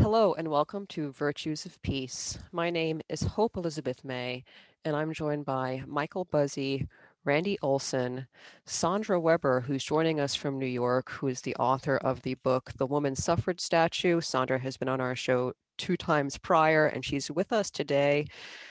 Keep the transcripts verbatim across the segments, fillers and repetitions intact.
Hello and welcome to Virtues of Peace. My name is Hope Elizabeth May, and I'm joined by Michael Buzzy, Randy Olson, Sandra Weber, who's joining us from New York, who is the author of the book, The Woman Suffrage Statue. Sandra has been on our show two times prior, and she's with us today.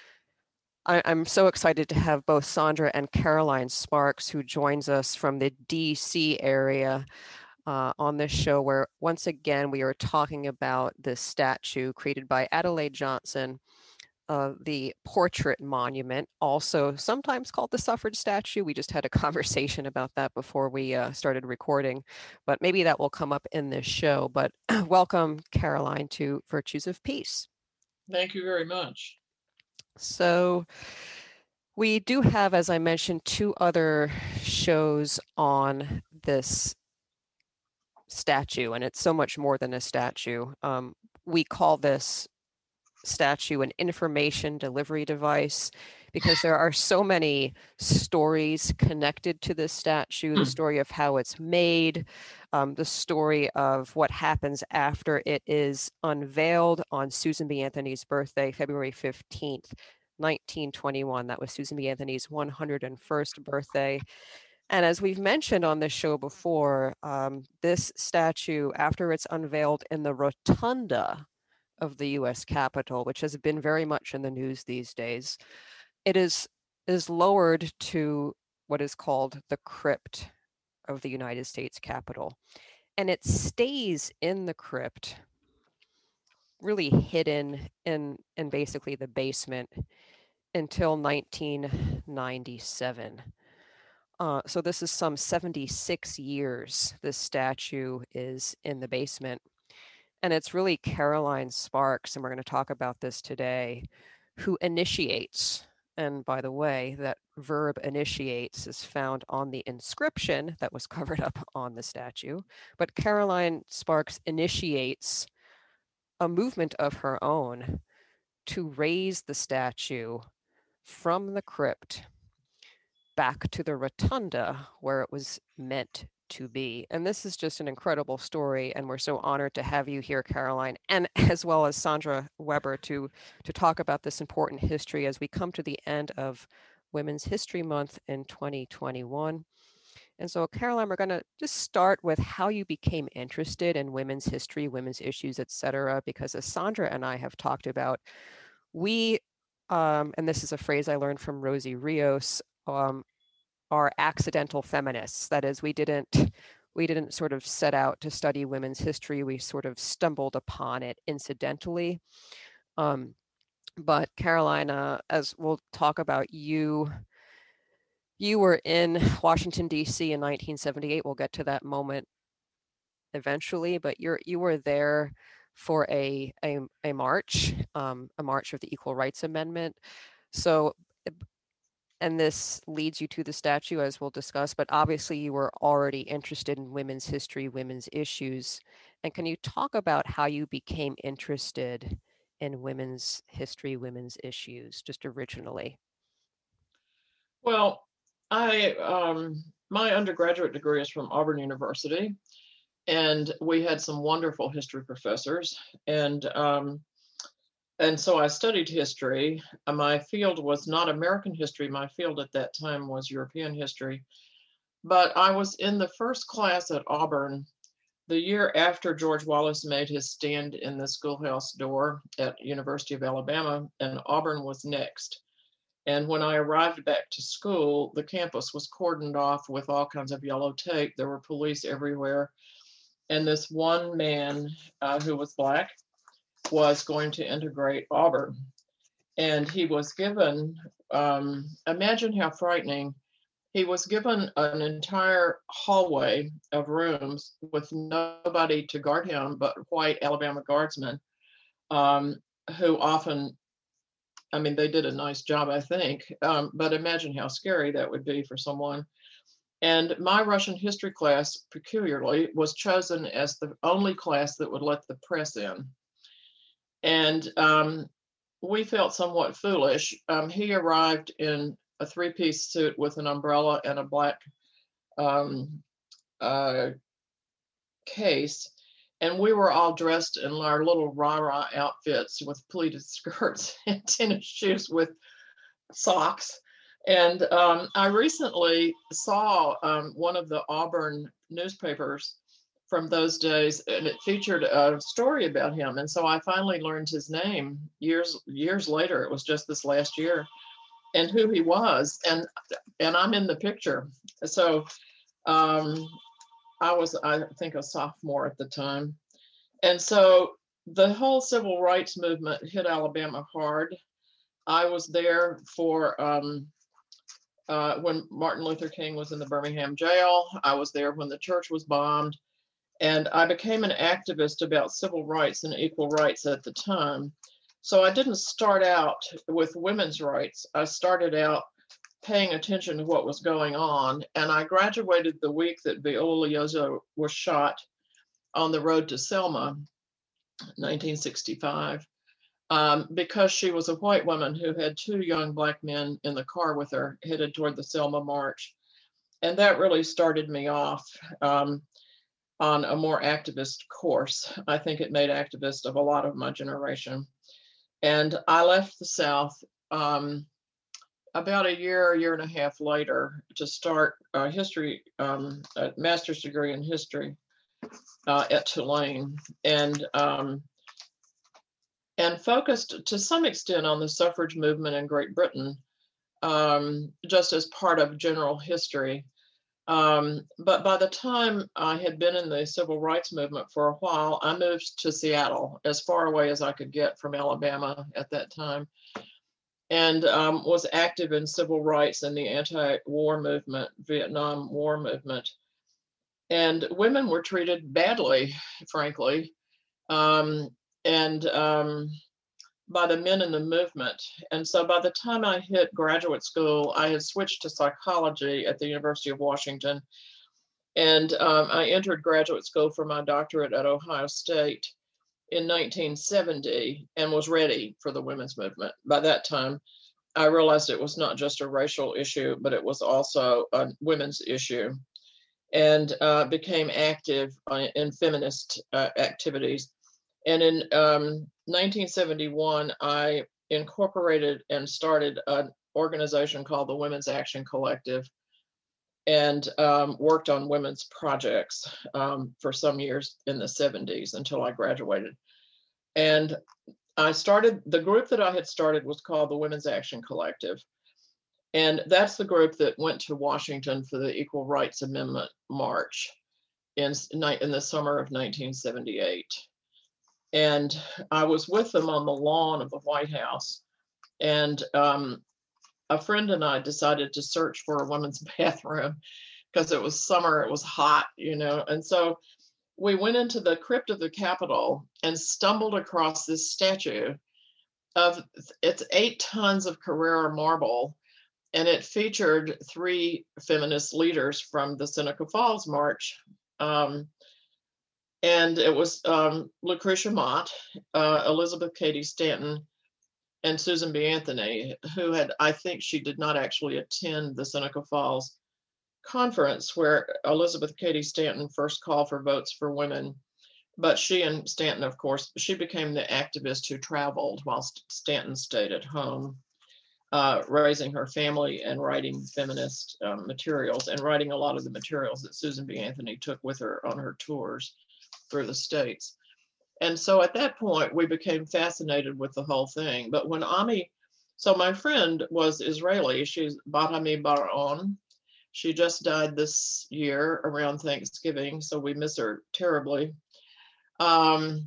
I, I'm so excited to have both Sandra and Caroline Sparks, who joins us from the D C area, uh, on this show, where once again we are talking about this statue created by Adelaide Johnson, uh, the portrait monument, also sometimes called the suffrage statue. We just had a conversation about that before we uh, started recording, but maybe that will come up in this show. But welcome, Caroline, to Virtues of Peace. Thank you very much. So we do have, as I mentioned, two other shows on this statue, and it's so much more than a statue. Um, we call this statue an information delivery device because there are so many stories connected to this statue, the story of how it's made, um, the story of what happens after it is unveiled on Susan B. Anthony's birthday, February fifteenth, nineteen twenty-one. That was Susan B. Anthony's one hundred first birthday. And as we've mentioned on this show before, um, this statue, after it's unveiled in the rotunda of the U S Capitol, which has been very much in the news these days, it is is lowered to what is called the crypt of the United States Capitol. And it stays in the crypt, really hidden in, in basically the basement until nineteen ninety-seven. Uh, so this is some seventy-six years this statue is in the basement. And it's really Caroline Sparks, and we're going to talk about this today, who initiates. And by the way, that verb initiates is found on the inscription that was covered up on the statue. But Caroline Sparks initiates a movement of her own to raise the statue from the crypt back to the rotunda where it was meant to be. And this is just an incredible story, and we're so honored to have you here, Caroline, and as well as Sandra Weber to to talk about this important history as we come to the end of Women's History Month in twenty twenty-one. And so, Caroline, we're going to just start with how you became interested in women's history, women's issues, et cetera, because as Sandra and I have talked about, we, um, and this is a phrase I learned from Rosie Rios, um, are accidental feminists. That is, we didn't we didn't sort of set out to study women's history. We sort of stumbled upon it incidentally. Um, but Carolina, as we'll talk about, you you were in Washington, D C in nineteen seventy-eight. We'll get to that moment eventually, but you're you were there for a a, a march, um, a march of the Equal Rights Amendment. So and this leads you to the statue, as we'll discuss, but obviously you were already interested in women's history, women's issues. And can you talk about how you became interested in women's history, women's issues, just originally? Well, I um, my undergraduate degree is from Auburn University, and we had some wonderful history professors, and um, and so I studied history. Uh, My field was not American history. My field at that time was European history. But I was in the first class at Auburn the year after George Wallace made his stand in the schoolhouse door at University of Alabama, and Auburn was next. And when I arrived back to school, the campus was cordoned off with all kinds of yellow tape. There were police everywhere. And this one man uh, who was Black was going to integrate Auburn. And he was given, um, imagine how frightening, he was given an entire hallway of rooms with nobody to guard him but white Alabama guardsmen, um, who often, I mean, they did a nice job, I think, um, but imagine how scary that would be for someone. And my Russian history class, peculiarly, was chosen as the only class that would let the press in. And um, we felt somewhat foolish. Um, he arrived in a three piece suit with an umbrella and a black um, uh, case. And we were all dressed in our little rah-rah outfits with pleated skirts and tennis shoes with socks. And um, I recently saw um, one of the Auburn newspapers from those days, and it featured a story about him. And so I finally learned his name years years later. It was just this last year, and who he was. And and I'm in the picture. So um, I was, I think, a sophomore at the time. And so the whole civil rights movement hit Alabama hard. I was there for um, uh, when Martin Luther King was in the Birmingham jail. I was there when the church was bombed. And I became an activist about civil rights and equal rights at the time. So I didn't start out with women's rights. I started out paying attention to what was going on. And I graduated the week that Viola Liuzzo was shot on the road to Selma, nineteen sixty-five, um, because she was a white woman who had two young Black men in the car with her headed toward the Selma March. And that really started me off um, on a more activist course. I think it made activists of a lot of my generation. And I left the South um, about a year, a year and a half later to start a history, um, a master's degree in history uh, at Tulane, and um, and focused to some extent on the suffrage movement in Great Britain, um, just as part of general history. Um, but by the time I had been in the civil rights movement for a while, I moved to Seattle, as far away as I could get from Alabama at that time, and um, was active in civil rights and the anti-war movement, Vietnam War movement. And women were treated badly, frankly, um, and um, by the men in the movement. And so by the time I hit graduate school, I had switched to psychology at the University of Washington. And um, I entered graduate school for my doctorate at Ohio State in nineteen seventy and was ready for the women's movement. By that time, I realized it was not just a racial issue, but it was also a women's issue, and uh, became active uh, in feminist uh, activities. And in um, nineteen seventy-one, I incorporated and started an organization called the Women's Action Collective, and um, worked on women's projects um, for some years in the seventies until I graduated. And I started, the group that I had started was called the Women's Action Collective. And that's the group that went to Washington for the Equal Rights Amendment March in, in the summer of nineteen seventy-eight. And I was with them on the lawn of the White House. And um, a friend and I decided to search for a women's bathroom because it was summer, it was hot, you know. And so we went into the crypt of the Capitol and stumbled across this statue of, it's eight tons of Carrara marble. And it featured three feminist leaders from the Seneca Falls March. Um, and it was um, Lucretia Mott, uh, Elizabeth Cady Stanton, and Susan B. Anthony, who had, I think she did not actually attend the Seneca Falls conference where Elizabeth Cady Stanton first called for votes for women. But she and Stanton, of course, she became the activist who traveled while Stanton stayed at home, uh, raising her family and writing feminist um, materials, and writing a lot of the materials that Susan B. Anthony took with her on her tours through the states. And so at that point, we became fascinated with the whole thing. But when Ami, so my friend was Israeli, she's Bat Ami Bar-On. She just died this year around Thanksgiving, so we miss her terribly. Um,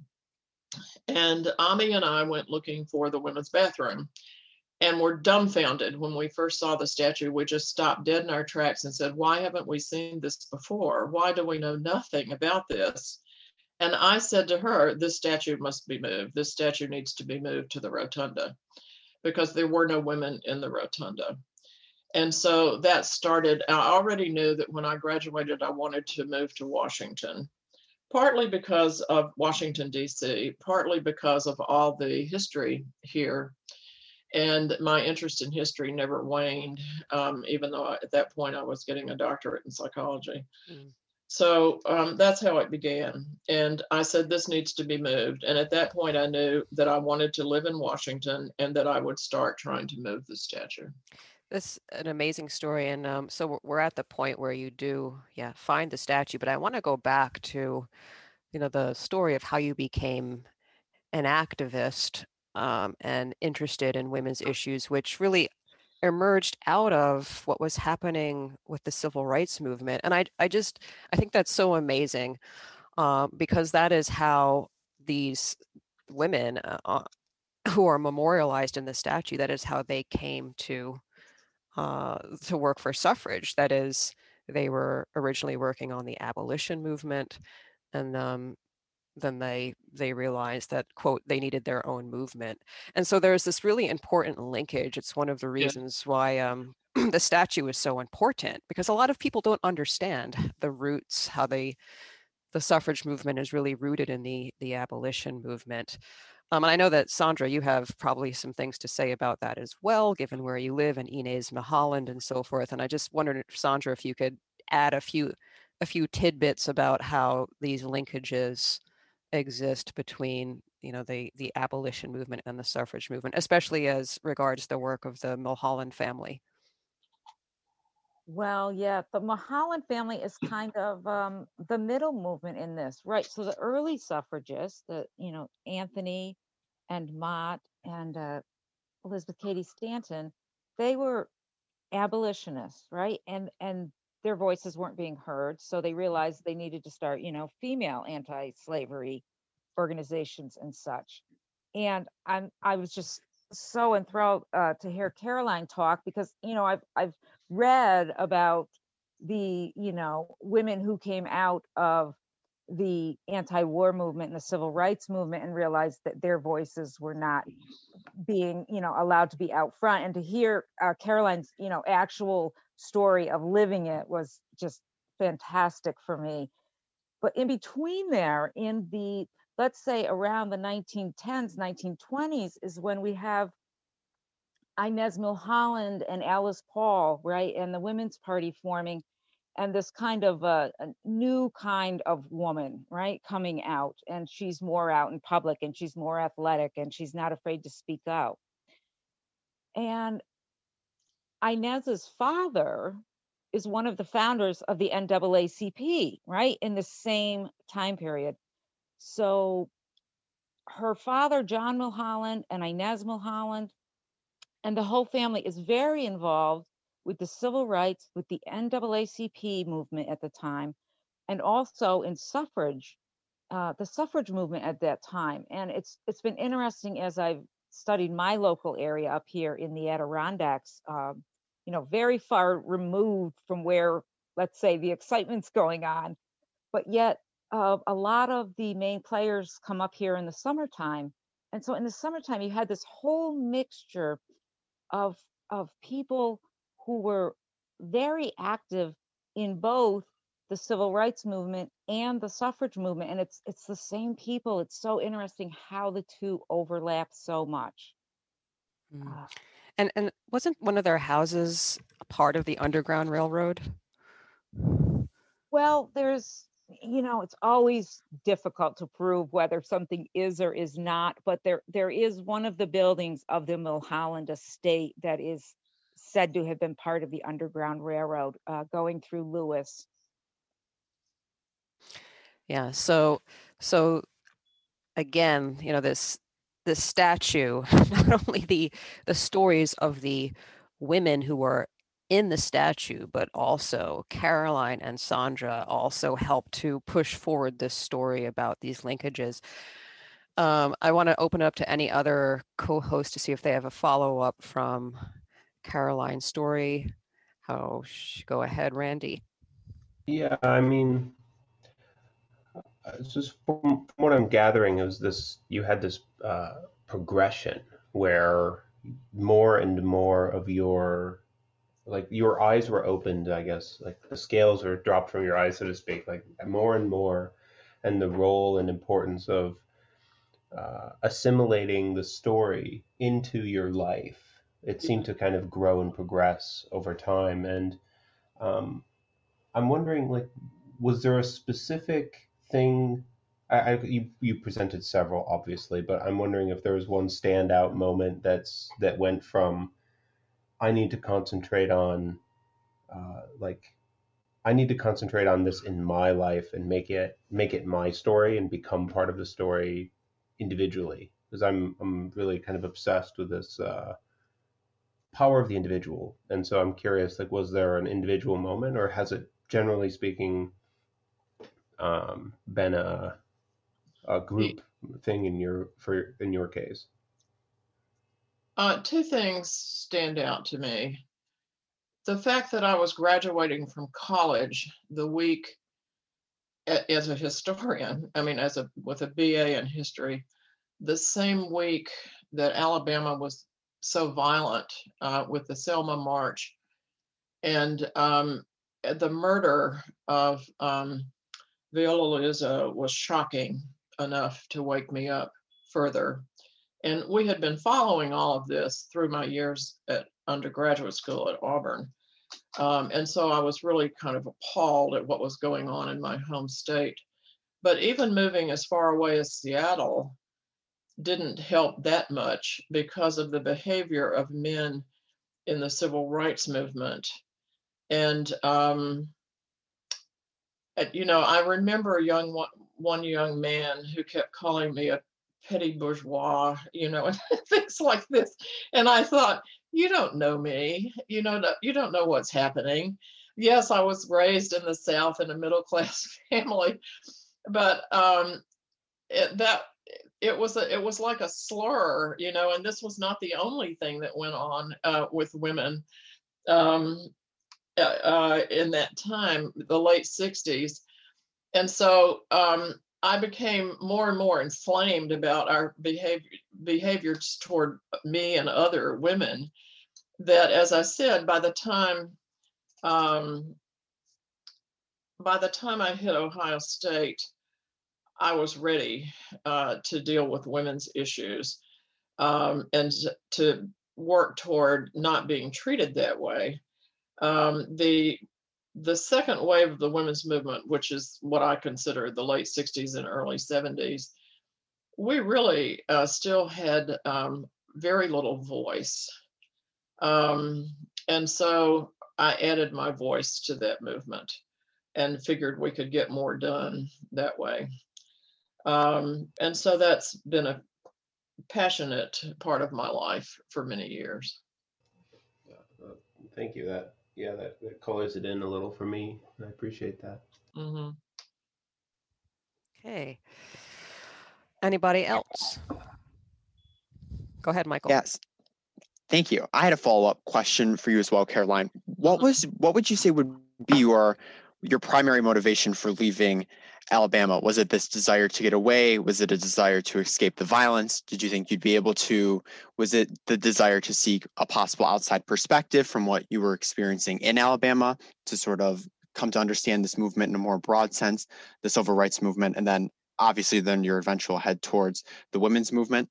and Ami and I went looking for the women's bathroom, and were dumbfounded when we first saw the statue. We just stopped dead in our tracks and said, why haven't we seen this before? Why do we know nothing about this? And I said to her, this statue must be moved. This statue needs to be moved to the rotunda, because there were no women in the rotunda. And so that started, I already knew that when I graduated, I wanted to move to Washington, partly because of Washington, D C, partly because of all the history here. And my interest in history never waned, um, even though I, at that point I was getting a doctorate in psychology. Mm. So um, that's how it began. And I said, this needs to be moved. And at that point, I knew that I wanted to live in Washington and that I would start trying to move the statue. This an amazing story, and um, so we're we're at the point where you do, yeah, find the statue. But I want to go back to, you know, the story of how you became an activist um, and interested in women's issues, which really emerged out of what was happening with the civil rights movement. And I, I just, I think that's so amazing um, because that is how these women uh, uh, who are memorialized in the statue, that is how they came to uh, to work for suffrage. That is, they were originally working on the abolition movement, and um, then they they realized that, quote, they needed their own movement. And so there's this really important linkage. It's one of the Yeah. reasons why um, the statue is so important, because a lot of people don't understand the roots, how they the suffrage movement is really rooted in the the abolition movement. Um, and I know that Sandra, you have probably some things to say about that as well, given where you live in Inez Milholland and so forth. And I just wondered, Sandra, if you could add a few a few tidbits about how these linkages exist between, you know, the the abolition movement and the suffrage movement, especially as regards the work of the Milholland family. Well, yeah, the Mulholland family is kind of um, the middle movement in this, right? So the early suffragists, the you know Anthony and Mott and uh, Elizabeth Cady Stanton, they were abolitionists, right? And and their voices weren't being heard, so they realized they needed to start, you know, female anti-slavery organizations and such. And I'm I was just so enthralled uh, to hear Caroline talk because you know I've I've read about the you know women who came out of the anti-war movement and the civil rights movement and realized that their voices were not being you know allowed to be out front, and to hear uh, Caroline's you know actual story of living it was just fantastic for me. But in between there, in the, let's say around the nineteen tens, nineteen twenties, is when we have Inez Milholland and Alice Paul, right, and the Women's Party forming, and this kind of a, a new kind of woman, right, coming out, and she's more out in public, and she's more athletic, and she's not afraid to speak out. And Inez's father is one of the founders of the N double A C P, right, in the same time period. So her father, John Milholland, and Inez Milholland, and the whole family is very involved with the civil rights, with the N double A C P movement at the time, and also in suffrage, uh, the suffrage movement at that time. And it's it's been interesting as I've studied my local area up here in the Adirondacks, um, you know, very far removed from where, let's say, the excitement's going on, but yet uh, a lot of the main players come up here in the summertime. And so in the summertime, you had this whole mixture of of people who were very active in both the civil rights movement and the suffrage movement, and it's it's the same people. It's so interesting how the two overlap so much. Mm. uh, And and wasn't one of their houses a part of the Underground Railroad? well, there's, you know it's always difficult to prove whether something is or is not, but there there is one of the buildings of the Milholland estate that is said to have been part of the Underground Railroad, uh, going through Lewis. Yeah. So so again, you know, this this statue, not only the the stories of the women who were in the statue, but also Caroline and Sandra also helped to push forward this story about these linkages. Um, I want to open it up to any other co-host to see if they have a follow-up from Caroline's story. How go ahead, Randy. Yeah, I mean, it's just from, from what I'm gathering is this, you had this uh, progression where more and more of your, like your eyes were opened, I guess, like the scales were dropped from your eyes, so to speak, like more and more, and the role and importance of uh, assimilating the story into your life. It Yeah. seemed to kind of grow and progress over time. And um, I'm wondering, like, was there a specific thing? I, I you, you presented several, obviously, but I'm wondering if there was one standout moment that's that went from I need to concentrate on uh, like I need to concentrate on this in my life and make it make it my story and become part of the story individually, because I'm I'm really kind of obsessed with this uh, power of the individual. And so I'm curious, like, was there an individual moment, or has it, generally speaking, um, been a a The, group thing in your for in your case? uh, two things stand out to me. The fact that I was graduating from college the week a- as a historian, I mean, as a with a B A in history, the same week that Alabama was so violent uh, with the Selma March and um, the murder of um, Viola Liuzzo was shocking enough to wake me up further. And we had been following all of this through my years at undergraduate school at Auburn. Um, and so I was really kind of appalled at what was going on in my home state. But even moving as far away as Seattle didn't help that much because of the behavior of men in the civil rights movement. And, um, you know, I remember a young one, one young man who kept calling me a petty bourgeois, you know, and things like this. And I thought, you don't know me, you know, you don't know what's happening. Yes, I was raised in the South in a middle class family, but um, it, that it was a, it was like a slur, you know, and this was not the only thing that went on uh, with women um, uh, in that time, the late sixties. And so um, I became more and more inflamed about our behavior, behaviors toward me and other women, that, as I said, by the time um, by the time I hit Ohio State, I was ready uh, to deal with women's issues um, and to work toward not being treated that way. Um, the the second wave of the women's movement, which is what I consider the late sixties and early seventies, we really uh, still had um, very little voice. Um, and so I added my voice to that movement and figured we could get more done that way. Um, and so that's been a passionate part of my life for many years. Uh, thank you. That yeah, that, that colors it in a little for me. I appreciate that. Mm-hmm. Okay. Anybody else? Go ahead, Michael. Yes. Thank you. I had a follow-up question for you as well, Caroline. What was what would you say would be your your primary motivation for leaving Alabama? Was it this desire to get away? Was it a desire to escape the violence? Did you think you'd be able to? Was it the desire to seek a possible outside perspective from what you were experiencing in Alabama to sort of come to understand this movement in a more broad sense, the civil rights movement, and then obviously then your eventual head towards the women's movement?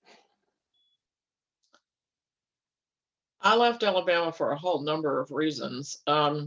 I left Alabama for a whole number of reasons. Um,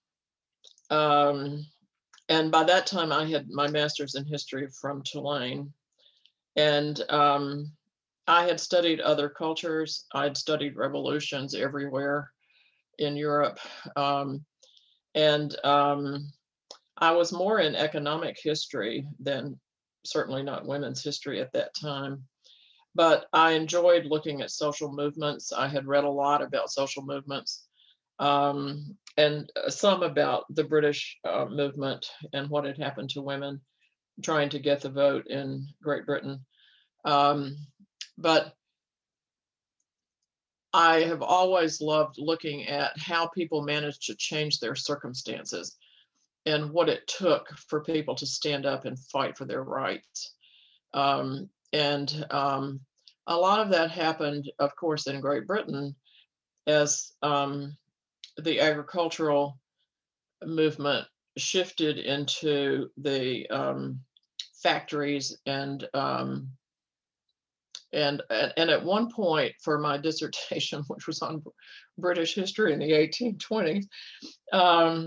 um, and by that time, I had my master's in history from Tulane. And um, I had studied other cultures. I had studied revolutions everywhere in Europe. Um, and um, I was more in economic history than, certainly not women's history at that time. But I enjoyed looking at social movements. I had read a lot about social movements um, and some about the British uh, movement and what had happened to women trying to get the vote in Great Britain. Um, but I have always loved looking at how people managed to change their circumstances and what it took for people to stand up and fight for their rights. Um, and um, a lot of that happened, of course, in Great Britain as um, the agricultural movement shifted into the um, factories and um, and and at one point for my dissertation, which was on British history in the eighteen twenties, um,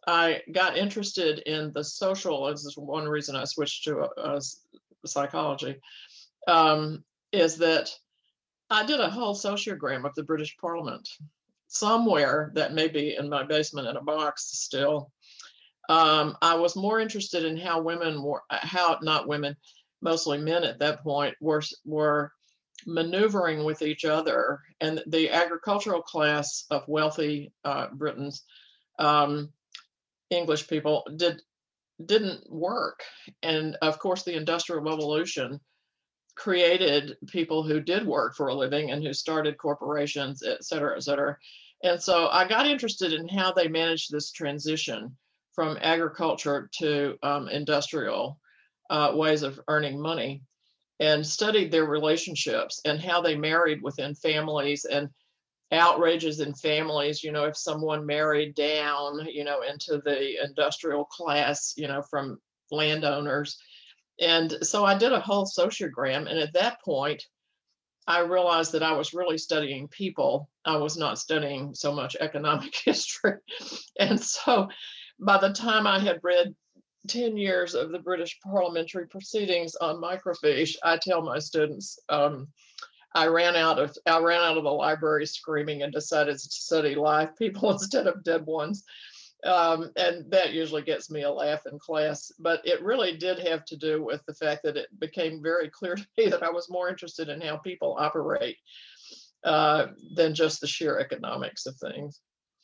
I got interested in the social, this is one reason I switched to uh, psychology, um, is that I did a whole sociogram of the British Parliament. Somewhere that may be in my basement in a box still. Um, I was more interested in how women were, how not women, mostly men at that point, were were maneuvering with each other, and the agricultural class of wealthy uh, Britons, um, English people, did didn't work, and of course the Industrial Revolution created people who did work for a living and who started corporations, et cetera, et cetera. And so I got interested in how they managed this transition from agriculture to um, industrial uh, ways of earning money, and studied their relationships and how they married within families and outrages in families. You know, if someone married down, you know, into the industrial class, you know, from landowners. And so I did a whole sociogram. And at that point, I realized that I was really studying people. I was not studying so much economic history. And so by the time I had read ten years of the British parliamentary proceedings on microfiche, I tell my students, um, I ran out of I ran out of the library screaming and decided to study live people instead of dead ones. Um, and that usually gets me a laugh in class, but it really did have to do with the fact that it became very clear to me that I was more interested in how people operate uh, than just the sheer economics of things.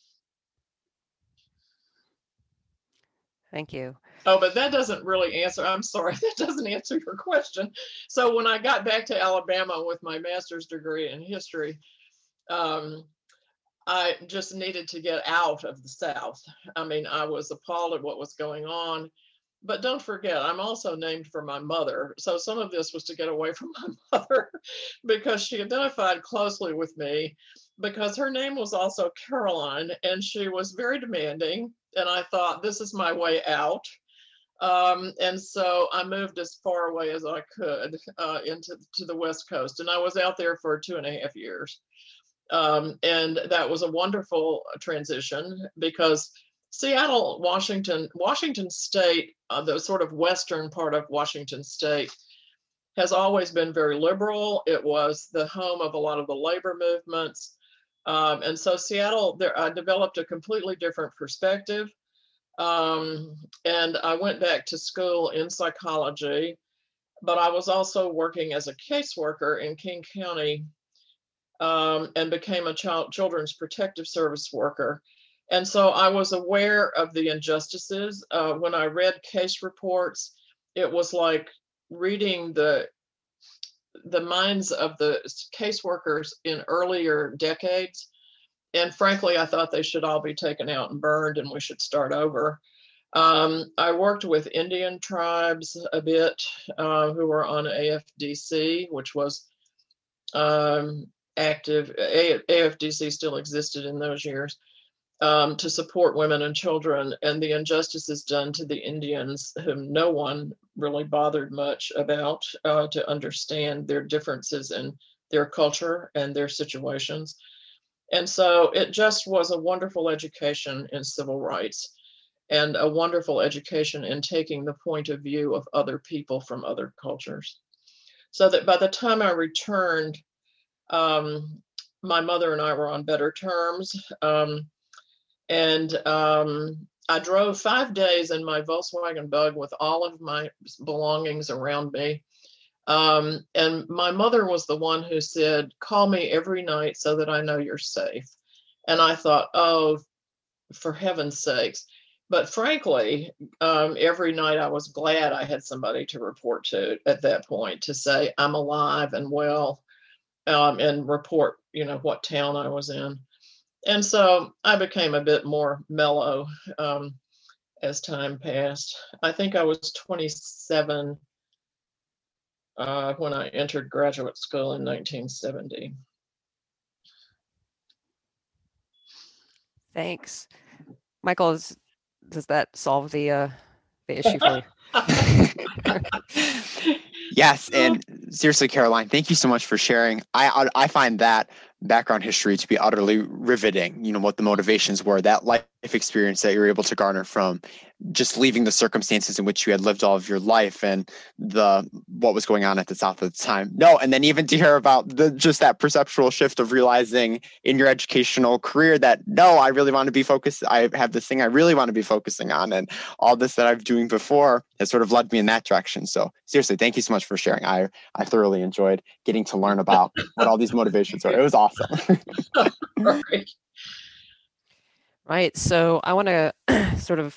Thank you. Oh, but that doesn't really answer, I'm sorry, that doesn't answer your question. So when I got back to Alabama with my master's degree in history, um, I just needed to get out of the South. I mean, I was appalled at what was going on. But don't forget, I'm also named for my mother. So some of this was to get away from my mother because she identified closely with me, because her name was also Caroline, and she was very demanding. And I thought, this is my way out. Um, and so I moved as far away as I could uh, into to the West Coast. And I was out there for two and a half years. Um, and that was a wonderful transition, because Seattle, Washington, Washington State, uh, the sort of western part of Washington State, has always been very liberal. It was the home of a lot of the labor movements. Um, and so Seattle, there, I developed a completely different perspective. Um, and I went back to school in psychology, but I was also working as a caseworker in King County, um, and became a child children's protective service worker. And so I was aware of the injustices. Uh, when I read case reports, it was like reading the the minds of the caseworkers in earlier decades. And frankly, I thought they should all be taken out and burned, and we should start over. Um, I worked with Indian tribes a bit, uh, who were on A F D C, which was um, active. A F D C still existed in those years, um, to support women and children, and the injustices done to the Indians, whom no one really bothered much about, uh, to understand their differences in their culture and their situations. And so it just was a wonderful education in civil rights, and a wonderful education in taking the point of view of other people from other cultures. So that by the time I returned, um, my mother and I were on better terms. Um, and um, I drove five days in my Volkswagen Bug with all of my belongings around me. Um, and my mother was the one who said, call me every night so that I know you're safe. And I thought, oh, for heaven's sakes. But frankly, um, every night I was glad I had somebody to report to at that point, to say I'm alive and well, um, and report, you know, what town I was in. And so I became a bit more mellow um, as time passed. I think I was twenty-seven uh, when I entered graduate school in nineteen seventy. Thanks. Michael, is, does that solve the uh, the issue for you? Yes, and seriously, Caroline, thank you so much for sharing. I I find that background history to be utterly riveting. You know, what the motivations were, that life experience that you're able to garner from just leaving the circumstances in which you had lived all of your life and the what was going on at the South at the time. No, and then even to hear about the just that perceptual shift of realizing in your educational career that no, I really want to be focused. I have this thing I really want to be focusing on, and all this that I've doing before has sort of led me in that direction. So seriously, thank you so much for sharing. I I thoroughly enjoyed getting to learn about what all these motivations are. It was awesome. Right. Right. So I want to sort of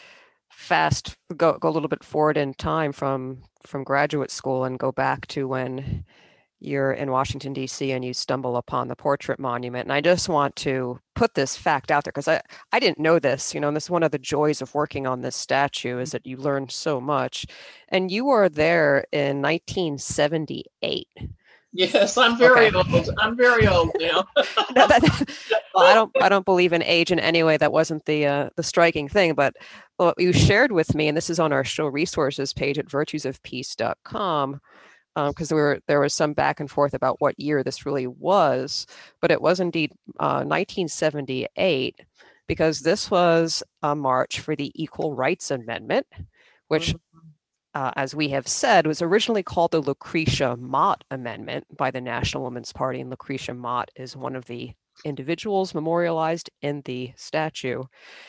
fast go go a little bit forward in time from from graduate school and go back to when you're in Washington, D C and you stumble upon the portrait monument. And I just want to put this fact out there because I, I didn't know this, you know, and this is one of the joys of working on this statue is that you learn so much. And you were there in nineteen seventy-eight. Yes, I'm very Okay. old. I'm very old now. No, that- well, I don't I don't believe in age in any way. That wasn't the uh, the striking thing, but what you shared with me, and this is on our show resources page at virtues of peace dot com, because there were there was some back and forth about what year this really was, but it was indeed uh, nineteen seventy-eight, because this was a march for the Equal Rights Amendment, which, uh, as we have said, was originally called the Lucretia Mott Amendment by the National Woman's Party, and Lucretia Mott is one of the individuals memorialized in the statue.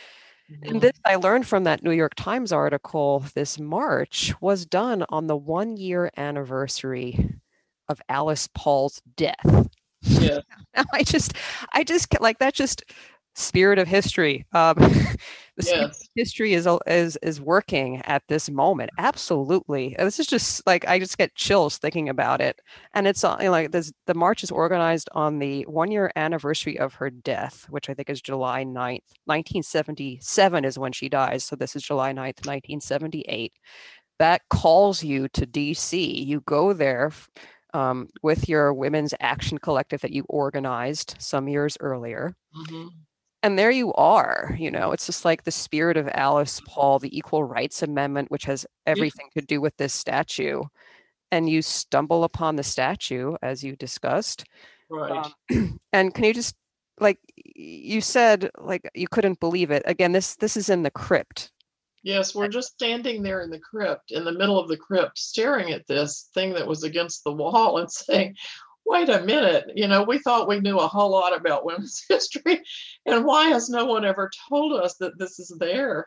And this, I learned from that New York Times article, this march was done on the one year anniversary of Alice Paul's death. Yeah. Now I just, I just get like that just spirit of history. Um, the spirit of Yes. history is is is working at this moment. Absolutely. This is just like I just get chills thinking about it. And it's uh, you know, like this. The march is organized on the one year anniversary of her death, which I think is July ninth, nineteen seventy-seven is when she dies. So this is July ninth, nineteen seventy-eight. That calls you to D C. You go there um, with your Women's Action Collective that you organized some years earlier. Mhm. And there you are, you know, it's just like the spirit of Alice Paul, the Equal Rights Amendment, which has everything to do with this statue. And you stumble upon the statue, as you discussed. Right. Um, and can you just, like you said, like you couldn't believe it. Again, this this is in the crypt. Yes, we're just standing there in the crypt, in the middle of the crypt, staring at this thing that was against the wall and saying, wait a minute, you know, we thought we knew a whole lot about women's history, and why has no one ever told us that this is there?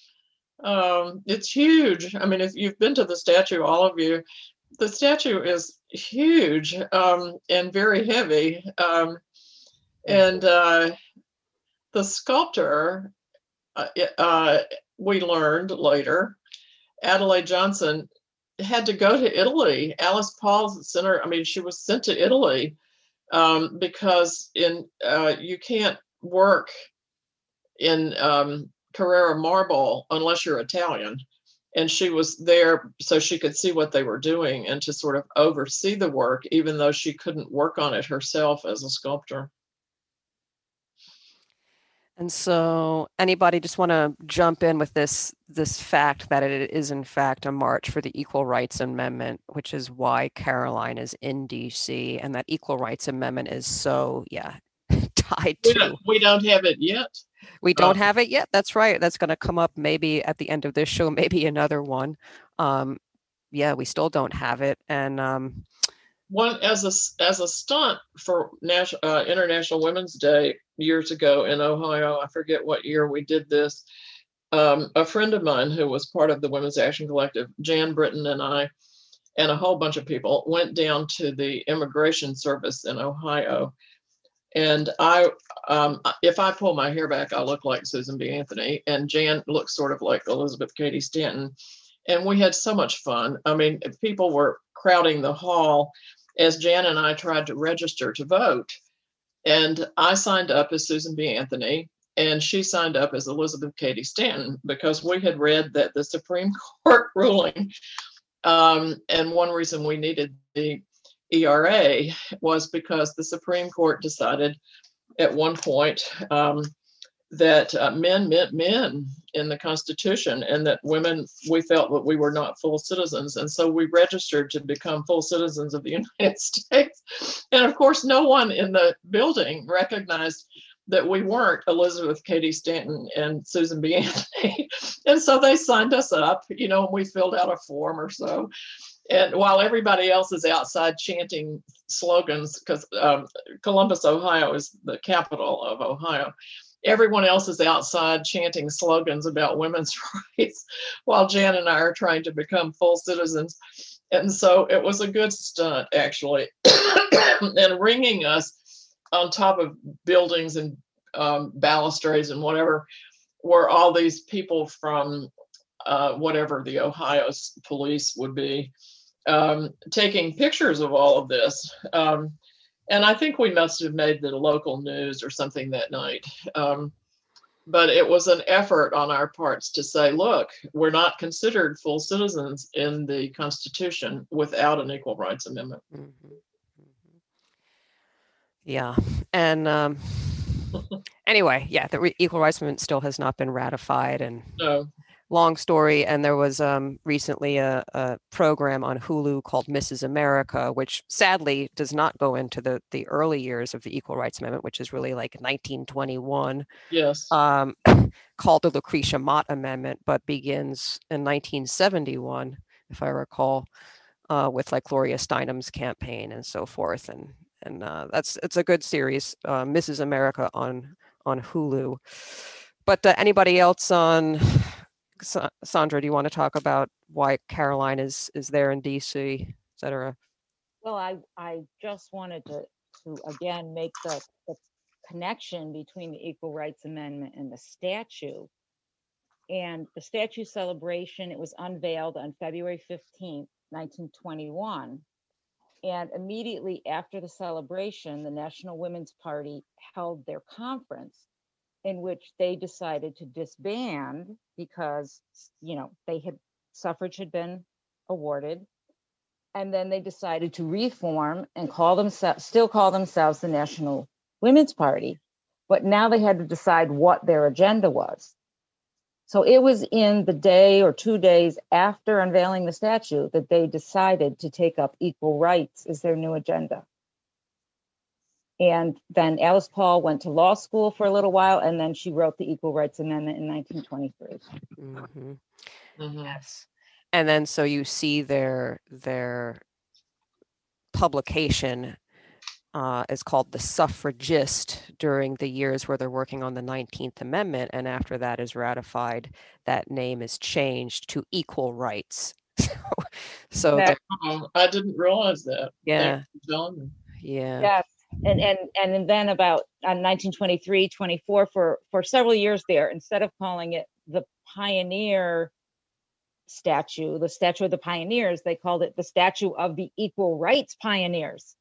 Um, it's huge. I mean, if you've been to the statue, all of you, the statue is huge um, and very heavy. Um, and uh, the sculptor, uh, uh, we learned later, Adelaide Johnson, had to go to Italy. Alice Paul's center, I mean, she was sent to Italy um, because in uh, you can't work in um, Carrara marble unless you're Italian. And she was there so she could see what they were doing and to sort of oversee the work, even though she couldn't work on it herself as a sculptor. And so anybody just want to jump in with this this fact that it is in fact a march for the Equal Rights Amendment, which is why Caroline is in D C, and that Equal Rights Amendment is so, yeah, tied We to. don't, we don't have it yet. We don't Uh, have it yet. That's right. That's going to come up maybe at the end of this show, maybe another one. Um, yeah, we still don't have it. And um, One as a as a stunt for national uh, International Women's Day years ago in Ohio, I forget what year we did this. Um, a friend of mine who was part of the Women's Action Collective, Jan Britton, and I, and a whole bunch of people went down to the Immigration Service in Ohio. And I, um, if I pull my hair back, I look like Susan B. Anthony, and Jan looks sort of like Elizabeth Cady Stanton. And we had so much fun. I mean, people were crowding the hall as Jan and I tried to register to vote. And I signed up as Susan B. Anthony, and she signed up as Elizabeth Cady Stanton because we had read that the Supreme Court ruling, um, and one reason we needed the E R A was because the Supreme Court decided at one point um, that uh, men meant men in the Constitution, and that women, we felt that we were not full citizens. And so we registered to become full citizens of the United States. And of course, no one in the building recognized that we weren't Elizabeth Cady Stanton and Susan B. Anthony. And so they signed us up, you know, and we filled out a form or so. And while everybody else is outside chanting slogans, because um, Columbus, Ohio is the capital of Ohio, everyone else is outside chanting slogans about women's rights while Jan and I are trying to become full citizens. And so it was a good stunt, actually. And ringing us on top of buildings and um, balustrades and whatever were all these people from uh, whatever the Ohio police would be, um, taking pictures of all of this. Um, and I think we must have made the local news or something that night. Um, but it was an effort on our parts to say, look, we're not considered full citizens in the Constitution without an Equal Rights Amendment. Mm-hmm. Mm-hmm. Yeah. And um, anyway, yeah, the re- Equal Rights Amendment still has not been ratified. And No. Long story. And there was um, recently a, a program on Hulu called Missus America, which sadly does not go into the, the early years of the Equal Rights Amendment, which is really like nineteen twenty-one. Yes. Um, called the Lucretia Mott Amendment, but begins in nineteen seventy-one, if I recall, uh, with like Gloria Steinem's campaign and so forth. And and uh, that's it's a good series, uh, Missus America on on Hulu. But uh, anybody else on? Sandra, do you want to talk about why Caroline is is there in D C, et cetera? Well, I I just wanted to to again make the, the connection between the Equal Rights Amendment and the statue. And the statue celebration, it was unveiled on February fifteenth, nineteen twenty-one. And immediately after the celebration, the National Women's Party held their conference in which they decided to disband because, you know, they had suffrage had been awarded. And then they decided to reform and call themselves, still call themselves the National Women's Party. But now they had to decide what their agenda was. So it was in the day or two days after unveiling the statue that they decided to take up equal rights as their new agenda. And then Alice Paul went to law school for a little while, and then she wrote the Equal Rights Amendment in nineteen twenty-three. Mm-hmm. Mm-hmm. Yes. And then so you see their their publication uh, is called The Suffragist during the years where they're working on the nineteenth Amendment. And after that is ratified, that name is changed to Equal Rights. so That, Oh, I didn't realize that. yeah. Thank you for telling me. Yeah. yes. And, and and then about uh, nineteen twenty-three, twenty-four, for, for several years there, instead of calling it the Pioneer Statue, the Statue of the Pioneers, they called it the Statue of the Equal Rights Pioneers.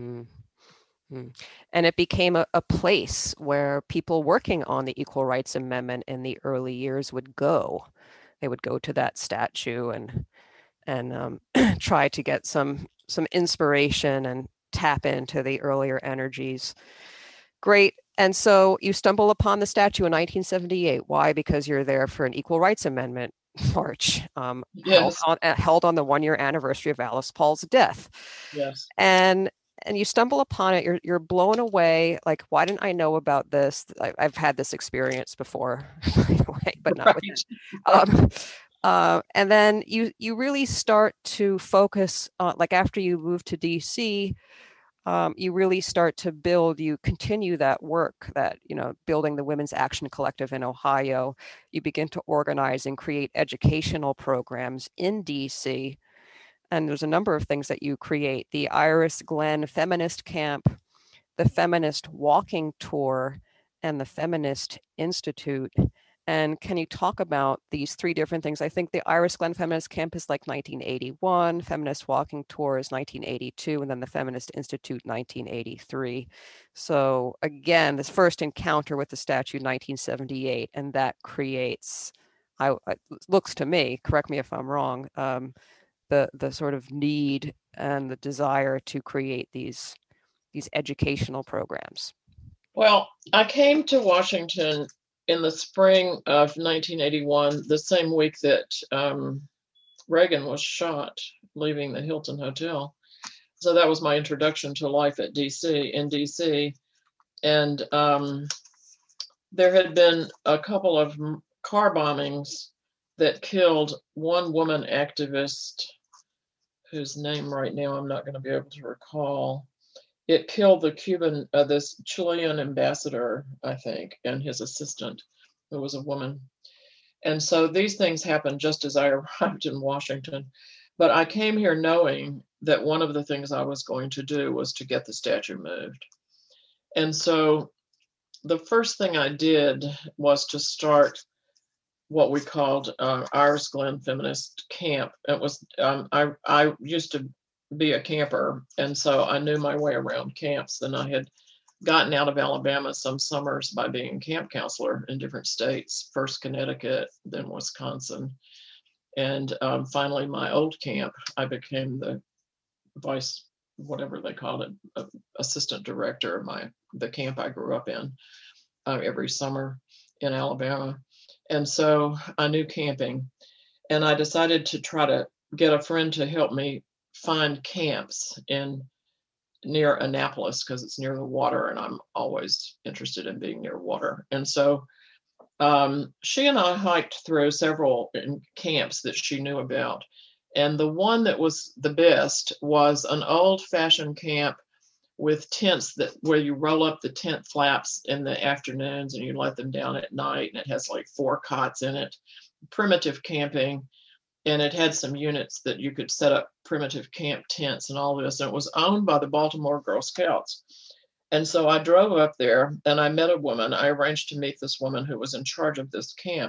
Mm-hmm. And it became a, a place where people working on the Equal Rights Amendment in the early years would go. They would go to that statue and and um, try to get some some inspiration and tap into the earlier energies. Great. And so you stumble upon the statue in nineteen seventy-eight. Why? Because you're there for an Equal Rights Amendment march um, Yes. held, on, uh, held on the one-year anniversary of Alice Paul's death. Yes. And and you stumble upon it, you're you're blown away. Like, why didn't I know about this? I, I've had this experience before, by the way, but not Right. with it. Um, uh, and then you you really start to focus on, like after you move to D C, um, you really start to build, you continue that work that, you know, building the Women's Action Collective in Ohio. You begin to organize and create educational programs in D C. And there's a number of things that you create: the Iris Glenn Feminist Camp, the Feminist Walking Tour, and the Feminist Institute. And can you talk about these three different things? I think the Iris Glenn Feminist Camp is like nineteen eighty-one, Feminist Walking Tour is nineteen eighty-two, and then the Feminist Institute, nineteen eighty-three. So again, this first encounter with the statue, nineteen seventy-eight, and that creates, I, it looks to me, correct me if I'm wrong, um, the the sort of need and the desire to create these these educational programs. Well, I came to Washington in the spring of nineteen eighty-one, the same week that um, Reagan was shot, leaving the Hilton Hotel. So that was my introduction to life at D C, in D C. And um, there had been a couple of car bombings that killed one woman activist whose name right now I'm not going to be able to recall. It killed the Cuban, uh, this Chilean ambassador, I think, and his assistant, who was a woman. And so these things happened just as I arrived in Washington. But I came here knowing that one of the things I was going to do was to get the statue moved. And so the first thing I did was to start what we called uh, Iris Glen Feminist Camp. It was um, I I used to be a camper, and so I knew my way around camps. And I had gotten out of Alabama some summers by being camp counselor in different states, first Connecticut, then Wisconsin. And um, finally, my old camp, I became the vice, whatever they called it, uh, assistant director of my the camp I grew up in uh, every summer in Alabama. And so I knew camping, and I decided to try to get a friend to help me find camps in near Annapolis, because it's near the water, and I'm always interested in being near water. And so um, she and I hiked through several camps that she knew about. And the one that was the best was an old-fashioned camp with tents that where you roll up the tent flaps in the afternoons and you let them down at night, and it has like four cots in it, primitive camping. And it had some units that you could set up primitive camp tents and all this. And it was owned by the Baltimore Girl Scouts. And so I drove up there and I met a woman. I arranged to meet this woman who was in charge of this camp.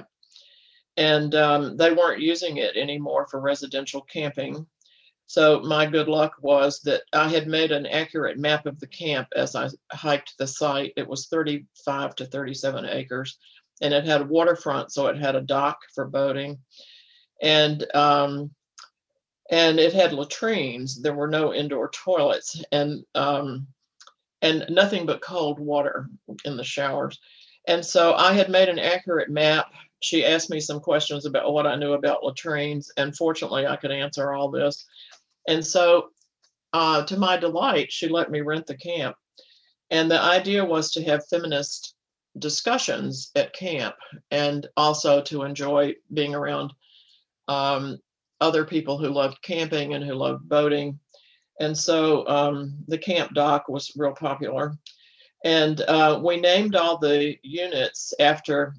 And um, they weren't using it anymore for residential camping. So my good luck was that I had made an accurate map of the camp as I hiked the site. It was thirty-five to thirty-seven acres, and it had a waterfront, so it had a dock for boating. And um, and it had latrines. There were no indoor toilets, and um, and nothing but cold water in the showers. And so I had made an accurate map. She asked me some questions about what I knew about latrines, and fortunately I could answer all this. And so uh, to my delight, she let me rent the camp. And the idea was to have feminist discussions at camp, and also to enjoy being around um, other people who loved camping and who loved boating. And so um, the camp dock was real popular. And uh, we named all the units after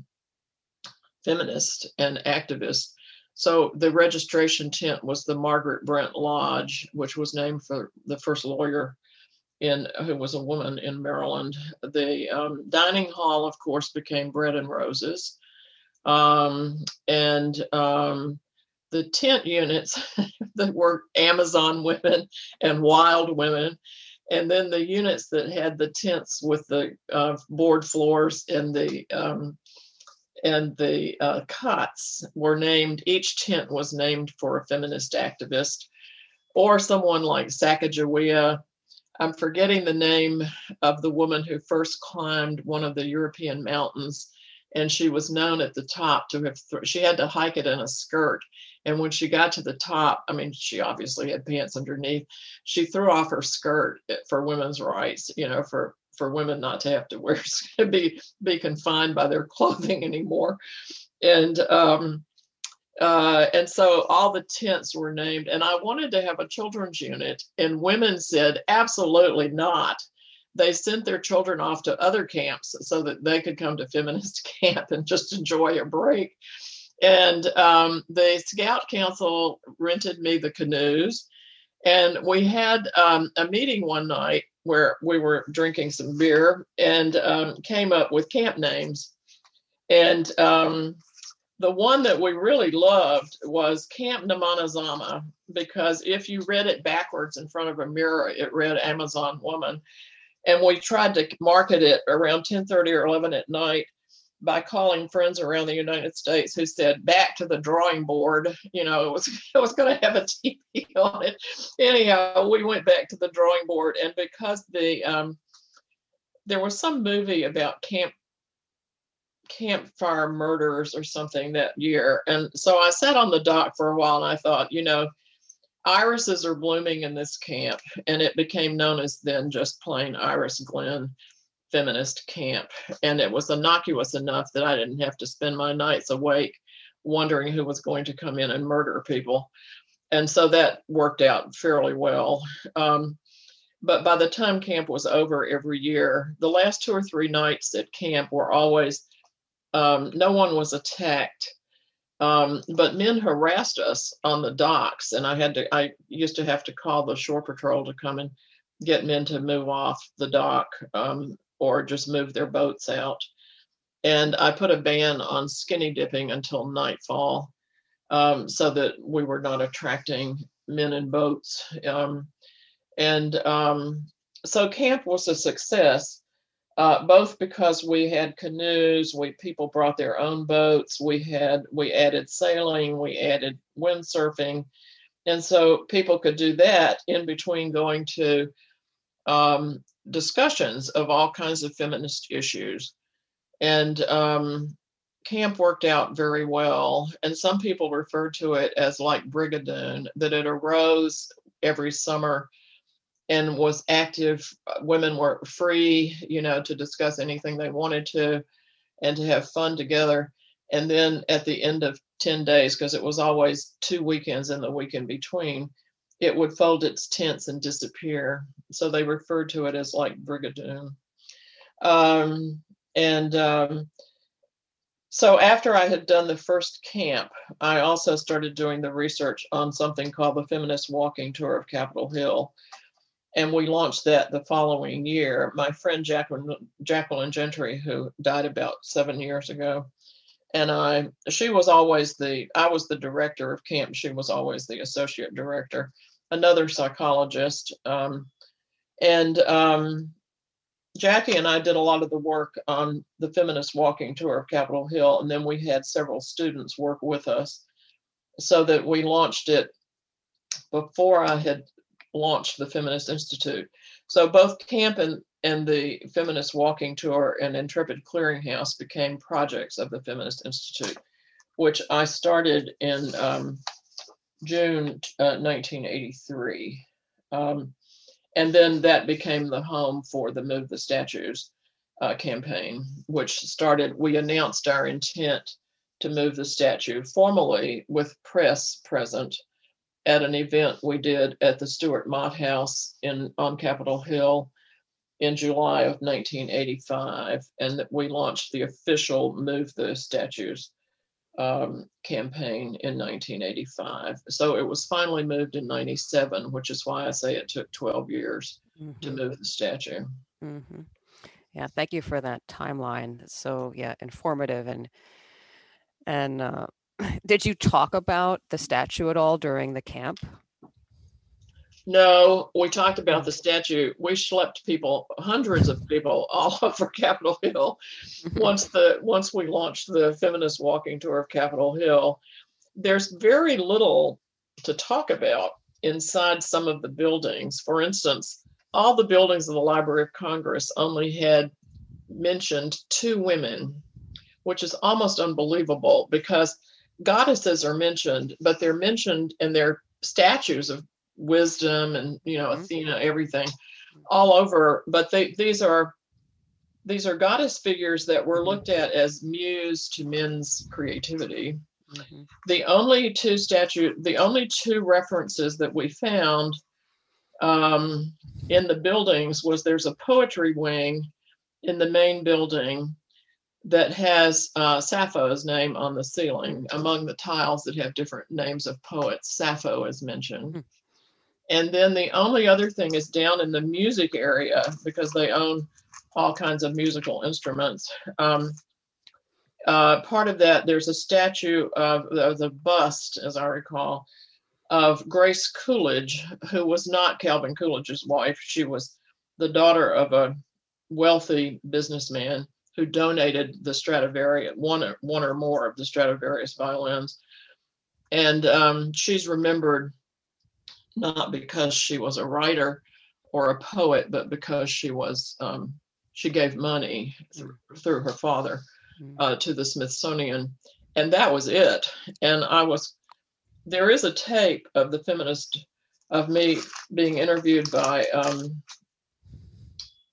feminists and activists. So the registration tent was the Margaret Brent Lodge, which was named for the first lawyer in who was a woman in Maryland. The um, dining hall, of course, became Bread and Roses. Um, and um, the tent units that were Amazon women and wild women. And then the units that had the tents with the uh, board floors and the um, and the uh, cots were named, each tent was named for a feminist activist or someone like Sacagawea. I'm forgetting the name of the woman who first climbed one of the European mountains, and she was known at the top to have, th- she had to hike it in a skirt. And when she got to the top, I mean, she obviously had pants underneath, she threw off her skirt for women's rights, you know, for for women not to have to wear, be, be confined by their clothing anymore. And um, uh, and so all the tents were named, and I wanted to have a children's unit, and women said, absolutely not. They sent their children off to other camps so that they could come to feminist camp and just enjoy a break. And um, the Scout Council rented me the canoes, and we had um, a meeting one night where we were drinking some beer and um, came up with camp names. And um, the one that we really loved was Camp Namanazama, because if you read it backwards in front of a mirror, it read Amazon Woman. And we tried to market it around ten thirty or eleven at night by calling friends around the United States who said, back to the drawing board. You know, it was, it was going to have a T V on it. Anyhow, we went back to the drawing board. And because the um, there was some movie about camp campfire murders or something that year. And so I sat on the dock for a while, and I thought, you know, irises are blooming in this camp. And it became known as then just plain Iris Glen. feminist camp, and it was innocuous enough that I didn't have to spend my nights awake wondering who was going to come in and murder people. And so that worked out fairly well. Um, but by the time camp was over every year, the last two or three nights at camp were always, um, no one was attacked, um, but men harassed us on the docks. And I had to, I used to have to call the shore patrol to come and get men to move off the dock, um, or just move their boats out. And I put a ban on skinny dipping until nightfall, um, so that we were not attracting men in boats. Um, and um, so camp was a success, uh, both because we had canoes, we people brought their own boats, we had we added sailing, we added windsurfing, and so people could do that in between going to um, discussions of all kinds of feminist issues. And um, camp worked out very well. And some people refer to it as like Brigadoon, that it arose every summer and was active. Women were free, you know, to discuss anything they wanted to and to have fun together. And then at the end of ten days, because it was always two weekends and the week in between, it would fold its tents and disappear. So they referred to it as like Brigadoon. Um, and um, so after I had done the first camp, I also started doing the research on something called the Feminist Walking Tour of Capitol Hill. And we launched that the following year. My friend Jacqueline, Jacqueline Gentry, who died about seven years ago, and I, she was always the, I was the director of camp. She was always the associate director, another psychologist. Um, and um, Jackie and I did a lot of the work on the Feminist Walking Tour of Capitol Hill. And then we had several students work with us so that we launched it before I had launched the Feminist Institute. So both camp and, and the Feminist Walking Tour and Intrepid Clearinghouse became projects of the Feminist Institute, which I started in um, June uh, nineteen eighty-three. Um, and then that became the home for the Move the Statues uh, campaign, which started, we announced our intent to move the statue formally with press present at an event we did at the Stuart Mott House in on Capitol Hill in July of nineteen eighty-five, and that we launched the official Move the Statues um, campaign in nineteen eighty-five. So it was finally moved in ninety-seven, which is why I say it took twelve years mm-hmm. to move the statue. Mm-hmm. Yeah, thank you for that timeline. So yeah, informative. And and uh, did you talk about the statue at all during the camp? No, we talked about the statue. We schlepped people, hundreds of people, all over Capitol Hill. Once the once we launched the Feminist Walking Tour of Capitol Hill, there's very little to talk about inside some of the buildings. For instance, all the buildings of the Library of Congress only had mentioned two women, which is almost unbelievable because goddesses are mentioned, but they're mentioned and they're statues of wisdom and, you know, mm-hmm. Athena, everything all over. But they, these are these are goddess figures that were looked at as muse to men's creativity. Mm-hmm. The only two statue, the only two references that we found um, in the buildings was there's a poetry wing in the main building that has uh, Sappho's name on the ceiling among the tiles that have different names of poets. Sappho is mentioned. Mm-hmm. And then the only other thing is down in the music area, because they own all kinds of musical instruments. Um, uh, part of that, there's a statue of, of the bust, as I recall, of Grace Coolidge, who was not Calvin Coolidge's wife. She was the daughter of a wealthy businessman who donated the Stradivarius, one or, one or more of the Stradivarius violins. And um, she's remembered not because she was a writer or a poet, but because she was, um, she gave money through, through her father uh, to the Smithsonian. And that was it. And I was, there is a tape of the feminist, of me being interviewed by um,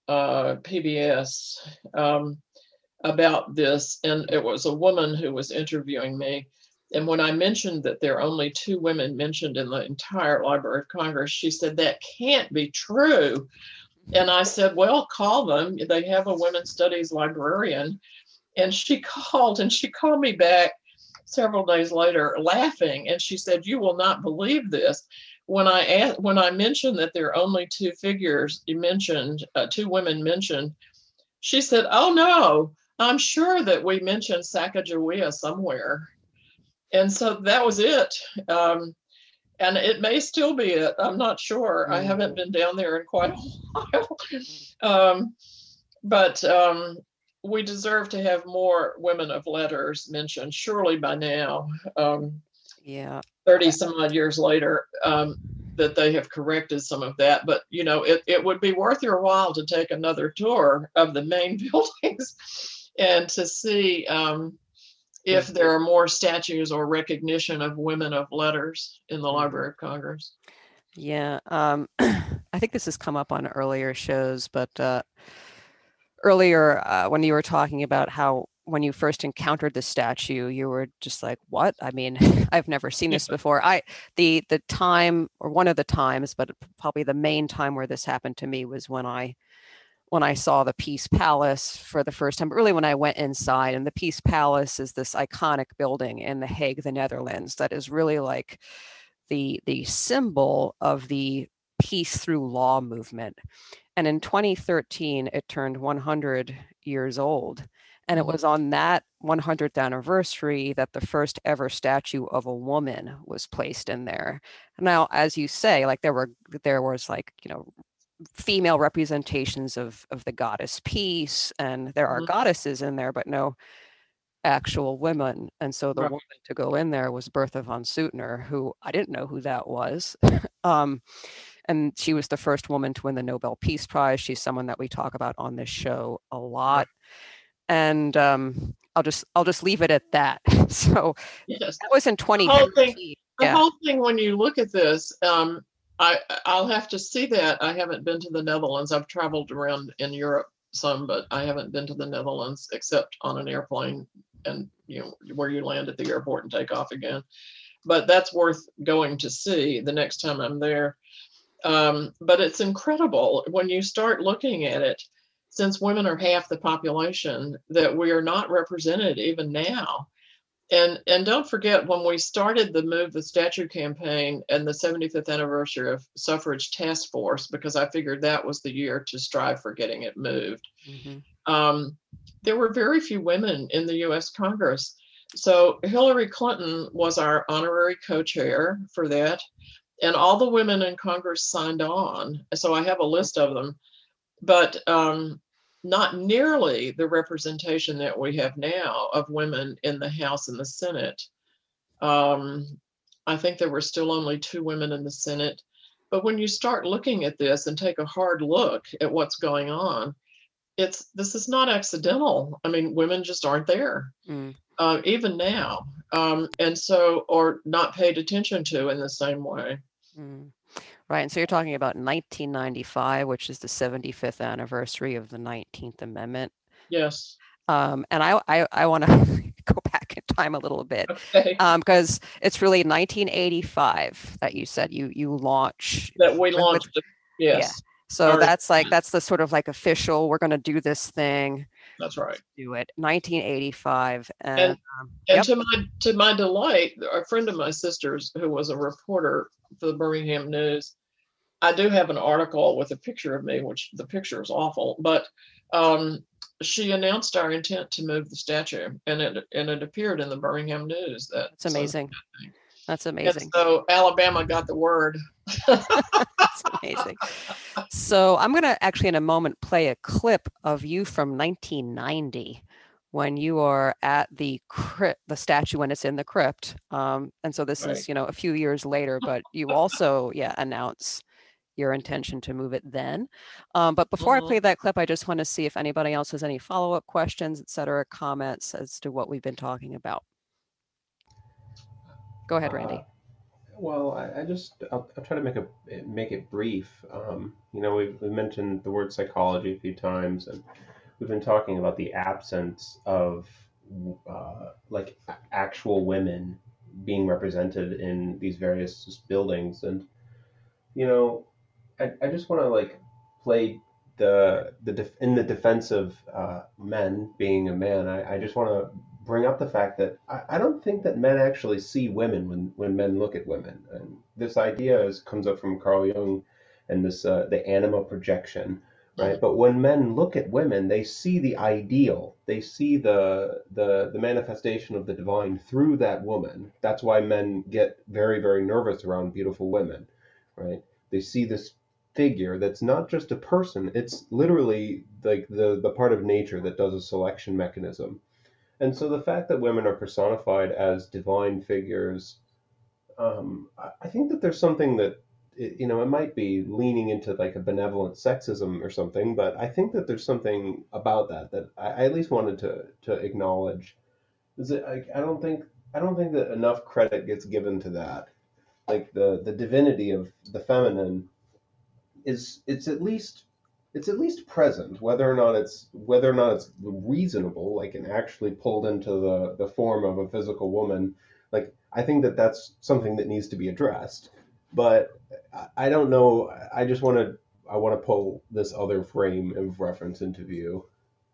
uh, P B S um, about this, and it was a woman who was interviewing me. And when I mentioned that there are only two women mentioned in the entire Library of Congress, she said, that can't be true. And I said, well, call them. They have a women's studies librarian. And she called, and she called me back several days later laughing. And she said, you will not believe this. When I asked, when I mentioned that there are only two figures you mentioned, uh, two women mentioned, she said, oh no, I'm sure that we mentioned Sacagawea somewhere. And so that was it. Um, and it may still be it. I'm not sure. I haven't been down there in quite a while. um, but um, we deserve to have more women of letters mentioned, surely by now. Um, Yeah. thirty some odd years later, um, that they have corrected some of that. But, you know, it, it would be worth your while to take another tour of the main buildings and to see um, if there are more statues or recognition of women of letters in the Library of Congress. Yeah. Um, I think this has come up on earlier shows, but uh, earlier uh, when you were talking about how when you first encountered the statue, you were just like, what? I mean, I've never seen this before. I, the, the time, or one of the times, but probably the main time where this happened to me was when I, when I saw the Peace Palace for the first time, but really when I went inside. And the Peace Palace is this iconic building in The Hague, the Netherlands, that is really like the, the symbol of the peace through law movement. And in twenty thirteen, it turned one hundred years old. And it was on that one hundredth anniversary that the first ever statue of a woman was placed in there. Now, as you say, like there were, there was like, you know, female representations of, of the goddess peace, and there are Mhm. goddesses in there, but no actual women. And so the Right. woman to go in there was Bertha von Suttner, who I didn't know who that was. um, and she was the first woman to win the Nobel Peace Prize. She's someone that we talk about on this show a lot. Right. And um, I'll just I'll just leave it at that. So Yes. that was in twenty whole thing- thirteen. The Yeah. whole thing, when you look at this, um, I, I'll have to see that. I haven't been to the Netherlands. I've traveled around in Europe some, but I haven't been to the Netherlands except on an airplane and, you know, where you land at the airport and take off again. But that's worth going to see the next time I'm there. Um, but it's incredible when you start looking at it, since women are half the population, that we are not represented even now. And and don't forget, when we started the Move the Statue campaign and the seventy-fifth anniversary of Suffrage Task Force, because I figured that was the year to strive for getting it moved, Mhm. um, there were very few women in the U S Congress. So Hillary Clinton was our honorary co-chair for that. And all the women in Congress signed on. So I have a list of them. But um, not nearly the representation that we have now of women in the House and the Senate. Um, I think there were still only two women in the Senate. But when you start looking at this and take a hard look at what's going on, it's this is not accidental. I mean, women just aren't there, Mm. uh, even now. Um, and so, or not paid attention to in the same way. Mm. Right. And so you're talking about nineteen ninety-five, which is the seventy-fifth anniversary of the nineteenth Amendment. Yes. Um, and I, I, I want to go back in time a little bit Okay. um, because it's really nineteen eighty-five that you said you you launch. That we with- with- launched it. Yes, So Or- that's like that's the sort of like official. We're going to do this thing. that's right. Do it. nineteen eighty-five. And, And- um, And yep. to my to my delight, a friend of my sister's who was a reporter for the Birmingham News, I do have an article with a picture of me, which the picture is awful, but um, she announced our intent to move the statue, and it and it appeared in the Birmingham News. That That's amazing. That's And amazing. so Alabama got the word. That's amazing. So I'm going to actually in a moment play a clip of you from nineteen ninety when you are at the crypt, the statue when it's in the crypt. Um, and so this Right. is, you know, a few years later, but you also, yeah, announce your intention to move it then. Um, but before Mhm. I play that clip, I just want to see if anybody else has any follow-up questions, et cetera, comments as to what we've been talking about. Go ahead, Randy. Well, I, I just I'll, I'll try to make a make it brief. Um, you know, we've, we've mentioned the word psychology a few times, and we've been talking about the absence of uh, like a- actual women being represented in these various buildings, and you know, I, I just want to like play the the def- in the defense of uh, men being a man. I, I just want to bring up the fact that I, I don't think that men actually see women when, when men look at women. And this idea is comes up from Carl Jung and this uh, the anima projection, right? But when men look at women, they see the ideal. They see the the the manifestation of the divine through that woman. That's why men get very very nervous around beautiful women, right? They see this figure that's not just a person, it's literally like the the part of nature that does a selection mechanism. And so the fact that women are personified as divine figures, um, I, I think that there's something that it, you know, it might be leaning into like a benevolent sexism or something, but I think that there's something about that that I, I at least wanted to to acknowledge. Is it? I, I don't think I don't think that enough credit gets given to that. Like the the divinity of the feminine is it's at least it's at least present, whether or not it's whether or not it's reasonable, like and actually pulled into the the form of a physical woman. Like I think that that's something that needs to be addressed. But I don't know. I just want to I want to pull this other frame of reference into view.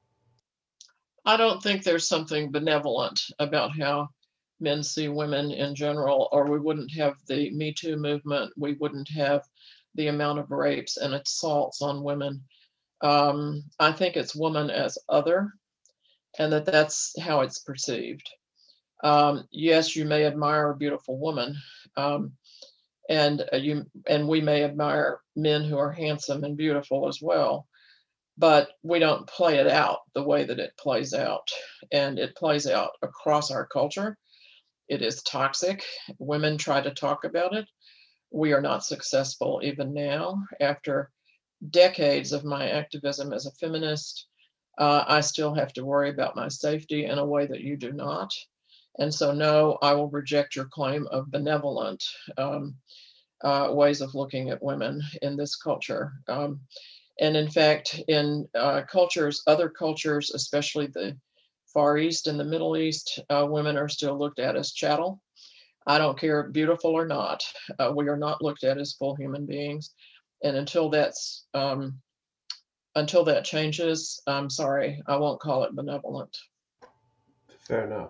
I don't think there's something benevolent about how men see women in general, or we wouldn't have the Me Too movement. We wouldn't have the amount of rapes and assaults on women. Um, I think it's woman as other, and that that's how it's perceived. Um, yes, you may admire a beautiful woman, um, and uh, you and we may admire men who are handsome and beautiful as well, but we don't play it out the way that it plays out, and it plays out across our culture. It is toxic. Women try to talk about it. We are not successful even now. After decades of my activism as a feminist, uh, I still have to worry about my safety in a way that you do not. And so, no, I will reject your claim of benevolent um, uh, ways of looking at women in this culture. Um, and in fact, in uh, cultures, other cultures, especially the Far East and the Middle East, uh, women are still looked at as chattel. I don't care, beautiful or not. Uh, we are not looked at as full human beings. And until that's um, until that changes, I'm sorry, I won't call it benevolent. Fair enough.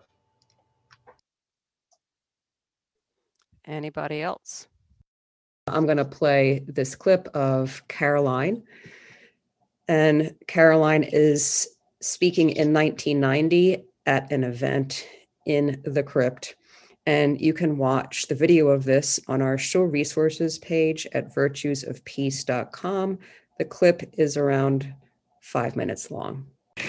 Anybody else? I'm going to play this clip of Caroline. And Caroline is speaking in nineteen ninety at an event in the crypt. And you can watch the video of this on our show resources page at virtues of peace dot com. The clip is around five minutes long.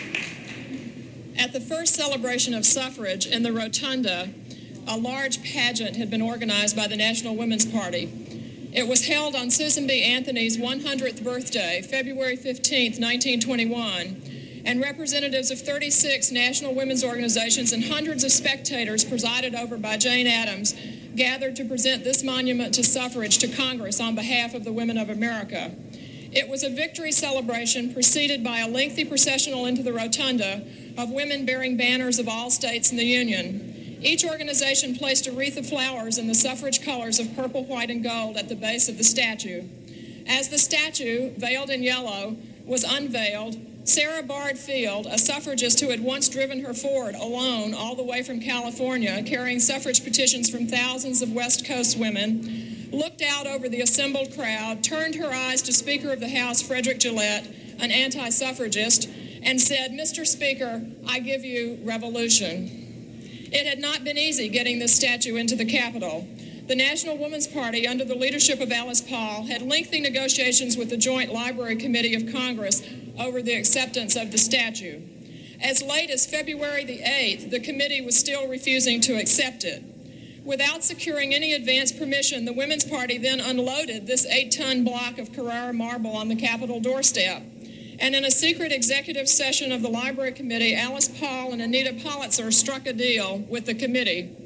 At the first celebration of suffrage in the Rotunda, a large pageant had been organized by the National Women's Party. It was held on Susan B. Anthony's one hundredth birthday, February fifteenth, nineteen twenty-one, and representatives of thirty-six national women's organizations and hundreds of spectators, presided over by Jane Addams, gathered to present this monument to suffrage to Congress on behalf of the women of America. It was a victory celebration preceded by a lengthy processional into the rotunda of women bearing banners of all states in the Union. Each organization placed a wreath of flowers in the suffrage colors of purple, white, and gold at the base of the statue. As the statue, veiled in yellow, was unveiled, Sarah Bard Field, a suffragist who had once driven her Ford alone all the way from California, carrying suffrage petitions from thousands of West Coast women, looked out over the assembled crowd, turned her eyes to Speaker of the House Frederick Gillette, an anti-suffragist, and said, "Mister Speaker, I give you revolution." It had not been easy getting this statue into the Capitol. The National Women's Party, under the leadership of Alice Paul, had lengthy negotiations with the Joint Library Committee of Congress over the acceptance of the statue. As late as February the eighth, the committee was still refusing to accept it. Without securing any advance permission, the Women's Party then unloaded this eight-ton block of Carrara marble on the Capitol doorstep. And in a secret executive session of the Library Committee, Alice Paul and Anita Politzer struck a deal with the committee.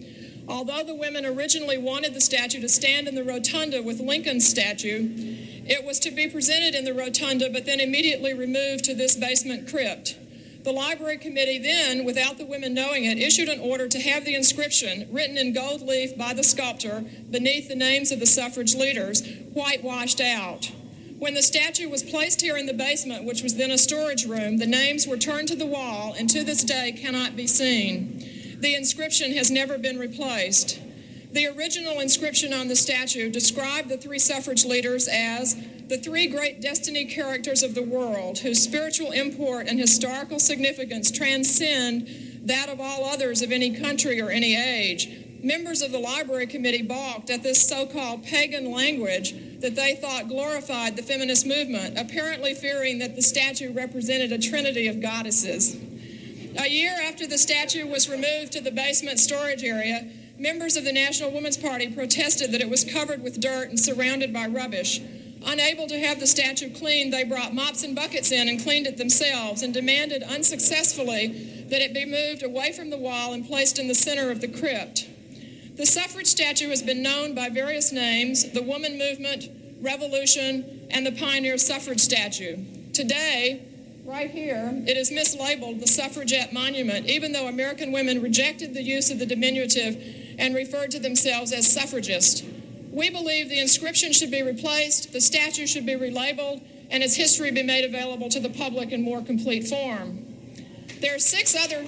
Although the women originally wanted the statue to stand in the rotunda with Lincoln's statue, it was to be presented in the rotunda but then immediately removed to this basement crypt. The library committee then, without the women knowing it, issued an order to have the inscription, written in gold leaf by the sculptor beneath the names of the suffrage leaders, whitewashed out. When the statue was placed here in the basement, which was then a storage room, the names were turned to the wall and to this day cannot be seen. The inscription has never been replaced. The original inscription on the statue described the three suffrage leaders as the three great destiny characters of the world, whose spiritual import and historical significance transcend that of all others of any country or any age. Members of the library committee balked at this so-called pagan language that they thought glorified the feminist movement, apparently fearing that the statue represented a trinity of goddesses. A year after the statue was removed to the basement storage area, members of the National Women's Party protested that it was covered with dirt and surrounded by rubbish. Unable to have the statue cleaned, they brought mops and buckets in and cleaned it themselves and demanded unsuccessfully that it be moved away from the wall and placed in the center of the crypt. The suffrage statue has been known by various names: the Woman Movement, Revolution, and the Pioneer Suffrage Statue. Today, right here, it is mislabeled the Suffragette Monument, even though American women rejected the use of the diminutive and referred to themselves as suffragists. We believe the inscription should be replaced, the statue should be relabeled, and its history be made available to the public in more complete form. There are six other...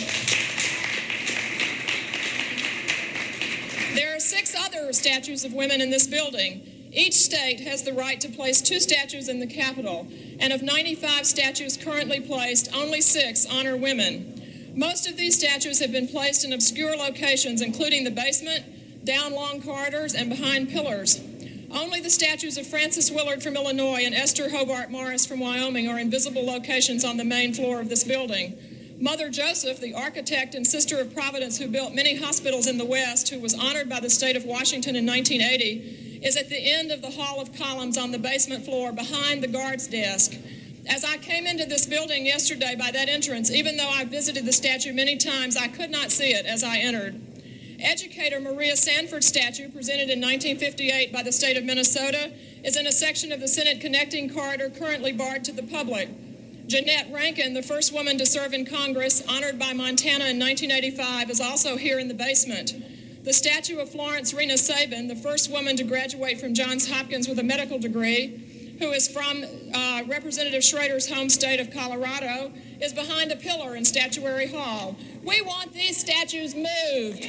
There are six other statues of women in this building. Each state has the right to place two statues in the Capitol, and of ninety-five statues currently placed, only six honor women. Most of these statues have been placed in obscure locations, including the basement, down long corridors, and behind pillars. Only the statues of Frances Willard from Illinois and Esther Hobart Morris from Wyoming are in visible locations on the main floor of this building. Mother Joseph, the architect and sister of Providence who built many hospitals in the West, who was honored by the state of Washington in nineteen eighty, is at the end of the Hall of Columns on the basement floor behind the guard's desk. As I came into this building yesterday by that entrance, even though I visited the statue many times, I could not see it as I entered. Educator Maria Sanford's statue, presented in nineteen fifty-eight by the state of Minnesota, is in a section of the Senate connecting corridor currently barred to the public. Jeanette Rankin, the first woman to serve in Congress, honored by Montana in nineteen eighty-five, is also here in the basement. The statue of Florence Rena Sabin, the first woman to graduate from Johns Hopkins with a medical degree, who is from uh, Representative Schrader's home state of Colorado, is behind a pillar in Statuary Hall. We want these statues moved.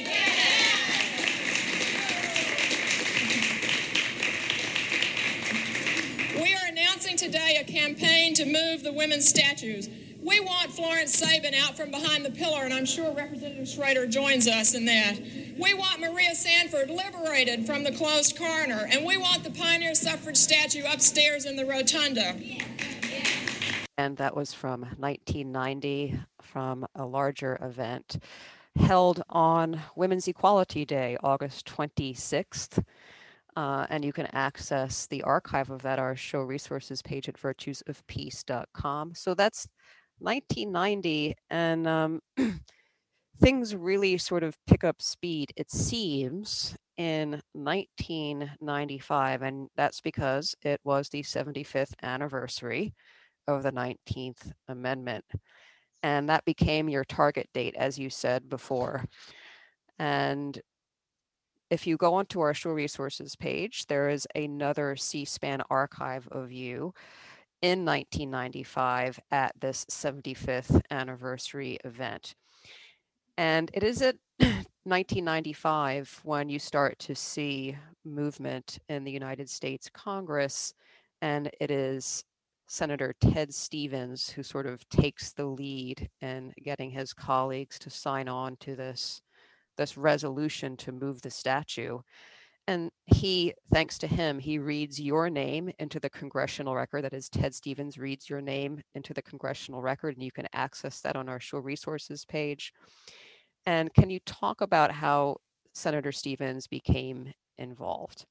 We are announcing today a campaign to move the women's statues. We want Florence Sabin out from behind the pillar, and I'm sure Representative Schrader joins us in that. We want Maria Sanford liberated from the closed coroner, and we want the Pioneer Suffrage statue upstairs in the rotunda. And that was from nineteen ninety, from a larger event held on Women's Equality Day, August twenty-sixth. Uh, and you can access the archive of that, our show resources page at virtues of peace dot com. So that's nineteen ninety, and um, things really sort of pick up speed, it seems, in nineteen ninety-five, and that's because it was the seventy-fifth anniversary of the nineteenth Amendment. And that became your target date, as you said before. And if you go onto our show resources page, there is another C-SPAN archive of you in nineteen ninety-five at this seventy-fifth anniversary event. And it is at nineteen ninety-five when you start to see movement in the United States Congress, and it is Senator Ted Stevens who sort of takes the lead in getting his colleagues to sign on to this this resolution to move the statue. And he, thanks to him, he reads your name into the congressional record. That is, Ted Stevens reads your name into the congressional record, and you can access that on our show resources page. And can you talk about how Senator Stevens became involved?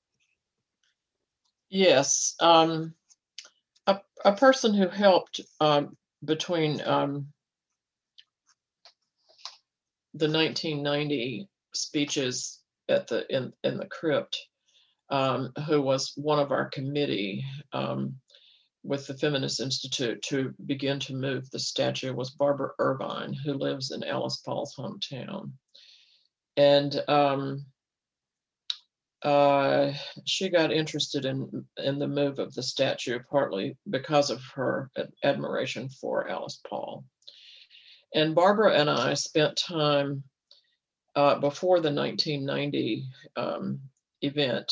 Yes. Um, a, a person who helped um, between um, the nineteen ninety speeches at the in in the crypt, um, who was one of our committee um, with the Feminist Institute to begin to move the statue, was Barbara Irvine, who lives in Alice Paul's hometown. And um, uh, she got interested in, in the move of the statue, partly because of her admiration for Alice Paul. And Barbara and I spent time uh, before the nineteen ninety um, event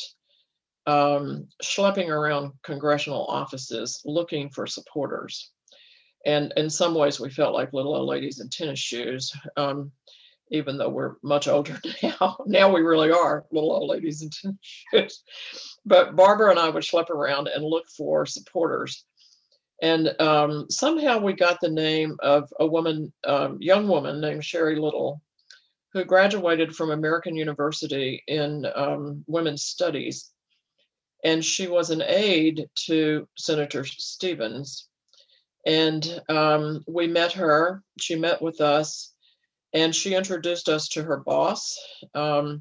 um, schlepping around congressional offices looking for supporters. And in some ways, we felt like little old ladies in tennis shoes, um, even though we're much older now. Now we really are little old ladies in tennis shoes. But Barbara and I would schlep around and look for supporters. And um, somehow we got the name of a woman, um, young woman named Sherry Little, who graduated from American University in um, women's studies. And she was an aide to Senator Stevens. And um, we met her, she met with us, and she introduced us to her boss. Um,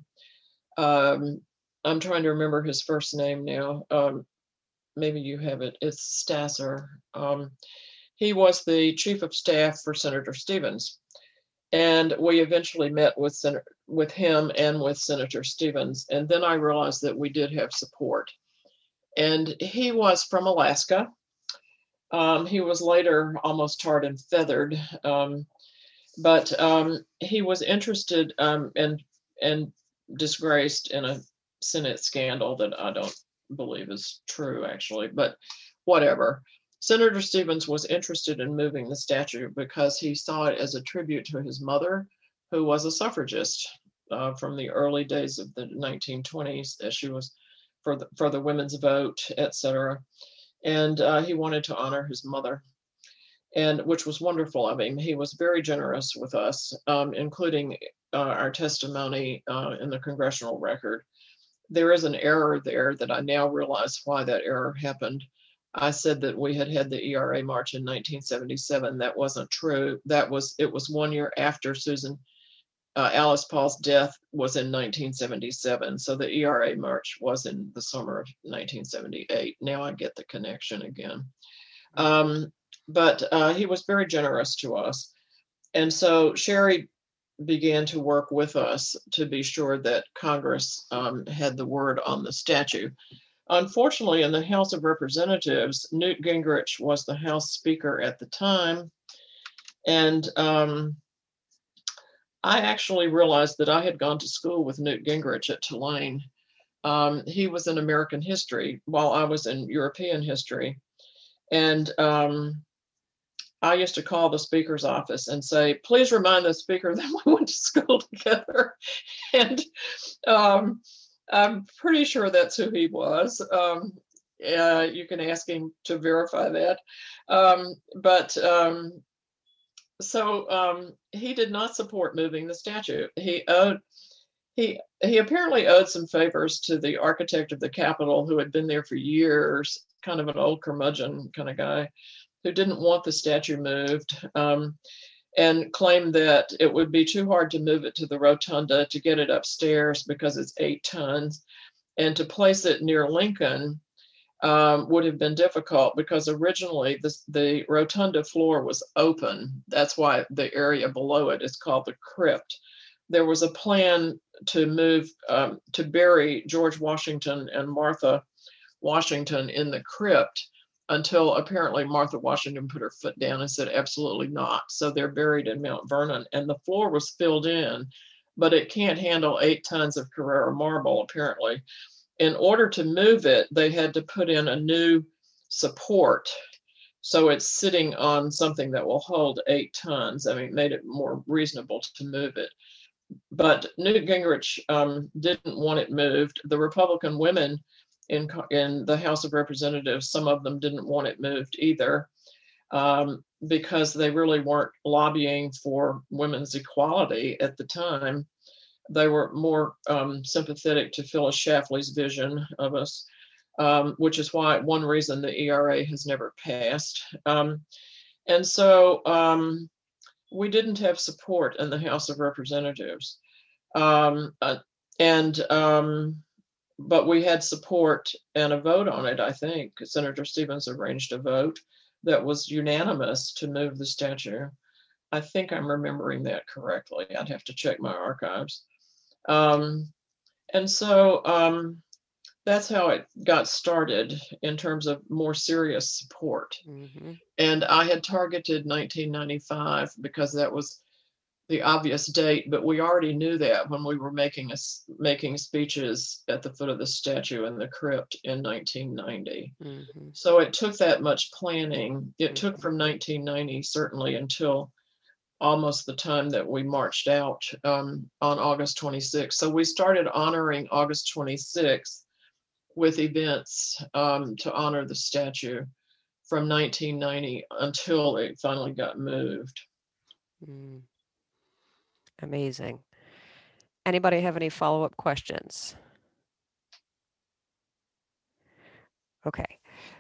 um, I'm trying to remember his first name now. Um, maybe you have it, it's Stasser. Um, he was the chief of staff for Senator Stevens. And we eventually met with, Sen- with him and with Senator Stevens. And then I realized that we did have support. And he was from Alaska. Um, he was later almost tarred and feathered. Um, but um, he was interested um, and, and disgraced in a Senate scandal that I don't believe is true, actually, but whatever. Senator Stevens was interested in moving the statue because he saw it as a tribute to his mother, who was a suffragist uh, from the early days of the nineteen twenties, as she was for the, for the women's vote, et cetera. And uh, he wanted to honor his mother, and which was wonderful of him. He was very generous with us, um, including uh, our testimony uh, in the congressional record. There is an error there that I now realize why that error happened. I said that we had had the E R A march in nineteen seventy-seven. That wasn't true. That was, it was one year after Susan, uh, Alice Paul's death was in nineteen seventy-seven. So the E R A march was in the summer of nineteen seventy-eight. Now I get the connection again. Um, but uh, he was very generous to us. And so Sherry began to work with us to be sure that Congress um, had the word on the statue. Unfortunately, in the House of Representatives, Newt Gingrich was the House Speaker at the time. And um, I actually realized that I had gone to school with Newt Gingrich at Tulane. Um, he was in American history while I was in European history. And um, I used to call the speaker's office and say, please remind the speaker that we went to school together. And um, I'm pretty sure that's who he was. Um, uh, you can ask him to verify that. Um, but um, so um, he did not support moving the statue. He owed, he, he apparently owed some favors to the architect of the Capitol, who had been there for years, kind of an old curmudgeon kind of guy, who didn't want the statue moved, um, and claimed that it would be too hard to move it to the rotunda to get it upstairs because it's eight tons. And to place it near Lincoln um, would have been difficult because originally this, the rotunda floor was open. That's why the area below it is called the crypt. There was a plan to move, um, to bury George Washington and Martha Washington in the crypt, until apparently Martha Washington put her foot down and said, absolutely not. So they're buried in Mount Vernon, and the floor was filled in, but it can't handle eight tons of Carrara marble, apparently. In order to move it, they had to put in a new support. So it's sitting on something that will hold eight tons. I mean, it made it more reasonable to move it. But Newt Gingrich um, didn't want it moved. The Republican women In, in the House of Representatives, some of them didn't want it moved either, um, because they really weren't lobbying for women's equality at the time. They were more um, sympathetic to Phyllis Schlafly's vision of us, um, which is why one reason the E R A has never passed. Um, and so um, we didn't have support in the House of Representatives. Um, uh, and um, but we had support and a vote on it. I think Senator Stevens arranged a vote that was unanimous to move the statue. I think I'm remembering that correctly. I'd have to check my archives. Um, and so um, that's how it got started in terms of more serious support. Mm-hmm. And I had targeted nineteen ninety-five because that was the obvious date, but we already knew that when we were making us making speeches at the foot of the statue in the crypt in nineteen ninety. Mm-hmm. So it took that much planning. It took from nineteen ninety certainly until almost the time that we marched out um, on August twenty-sixth. So we started honoring August twenty-sixth with events um, to honor the statue from nineteen ninety until it finally got moved. Mm. Amazing. Anybody have any follow-up questions? Okay,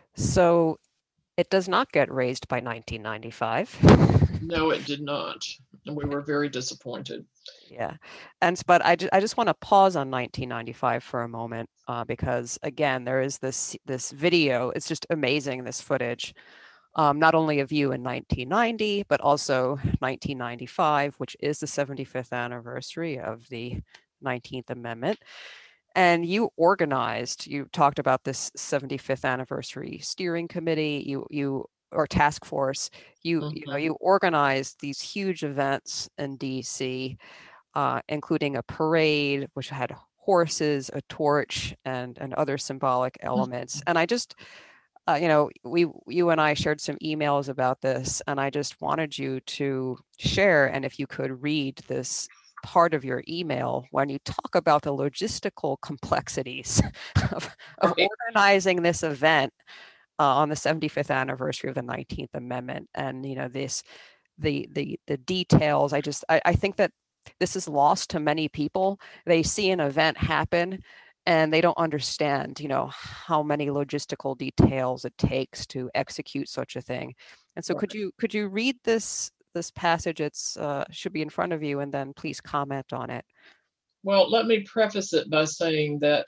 so it does not get raised by nineteen ninety-five. No, it did not. And we were very disappointed. Yeah, and but I, ju- I just want to pause on nineteen ninety-five for a moment uh, because again, there is this this video. It's just amazing, this footage, um, not only of you in nineteen ninety, but also nineteen ninety-five, which is the seventy-fifth anniversary of the nineteenth Amendment. And you organized, you talked about this seventy-fifth anniversary steering committee, you you or task force, you mm-hmm. you know, you organized these huge events in D C, uh, including a parade, which had horses, a torch, and and other symbolic elements. And I just, uh, you know, we you and I shared some emails about this, and I just wanted you to share, and if you could read this part of your email when you talk about the logistical complexities of, of organizing this event uh, on the seventy-fifth anniversary of the nineteenth Amendment, and you know this, the the the details. I just I, I think that this is lost to many people. They see an event happen, and they don't understand, you know, how many logistical details it takes to execute such a thing. And so, could you could you read this? This passage, it's uh, should be in front of you, and then please comment on it. Well, let me preface it by saying that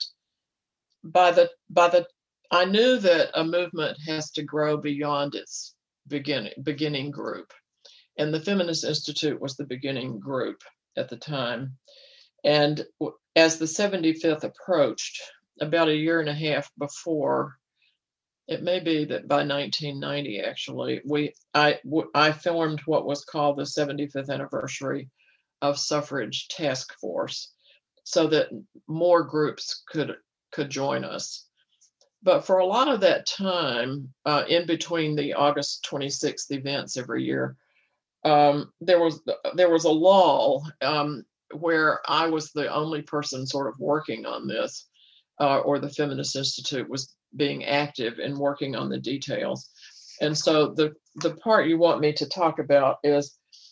by the by the I knew that a movement has to grow beyond its beginning beginning group, and the Feminist Institute was the beginning group at the time. And as the seventy-fifth approached, about a year and a half before, it may be that by nineteen ninety, actually, we I I formed what was called the seventy-fifth anniversary of suffrage task force, so that more groups could could join us. But for a lot of that time, uh, in between the August twenty-sixth events every year, um, there was there was a lull um, where I was the only person sort of working on this, uh, or the Feminist Institute was being active and working on the details. And so the, the part you want me to talk about is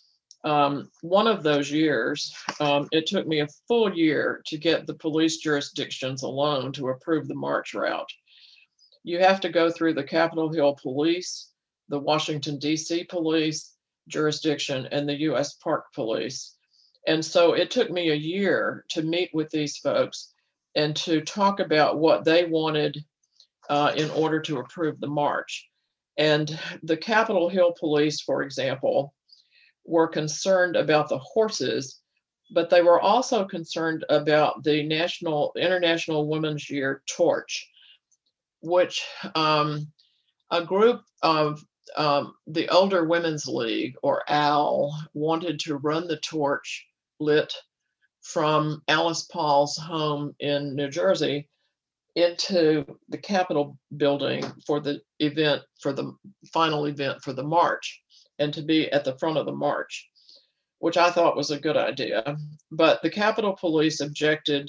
um, one of those years, um, it took me a full year to get the police jurisdictions alone to approve the march route. You have to go through the Capitol Hill Police, the Washington, D C Police jurisdiction, and the U S Park Police. And so it took me a year to meet with these folks and to talk about what they wanted Uh, in order to approve the march. And the Capitol Hill Police, for example, were concerned about the horses, but they were also concerned about the National International Women's Year torch, which um, a group of um, the Older Women's League, or A L, wanted to run the torch lit from Alice Paul's home in New Jersey into the Capitol building for the event, for the final event for the march, and to be at the front of the march, which I thought was a good idea. But the Capitol Police objected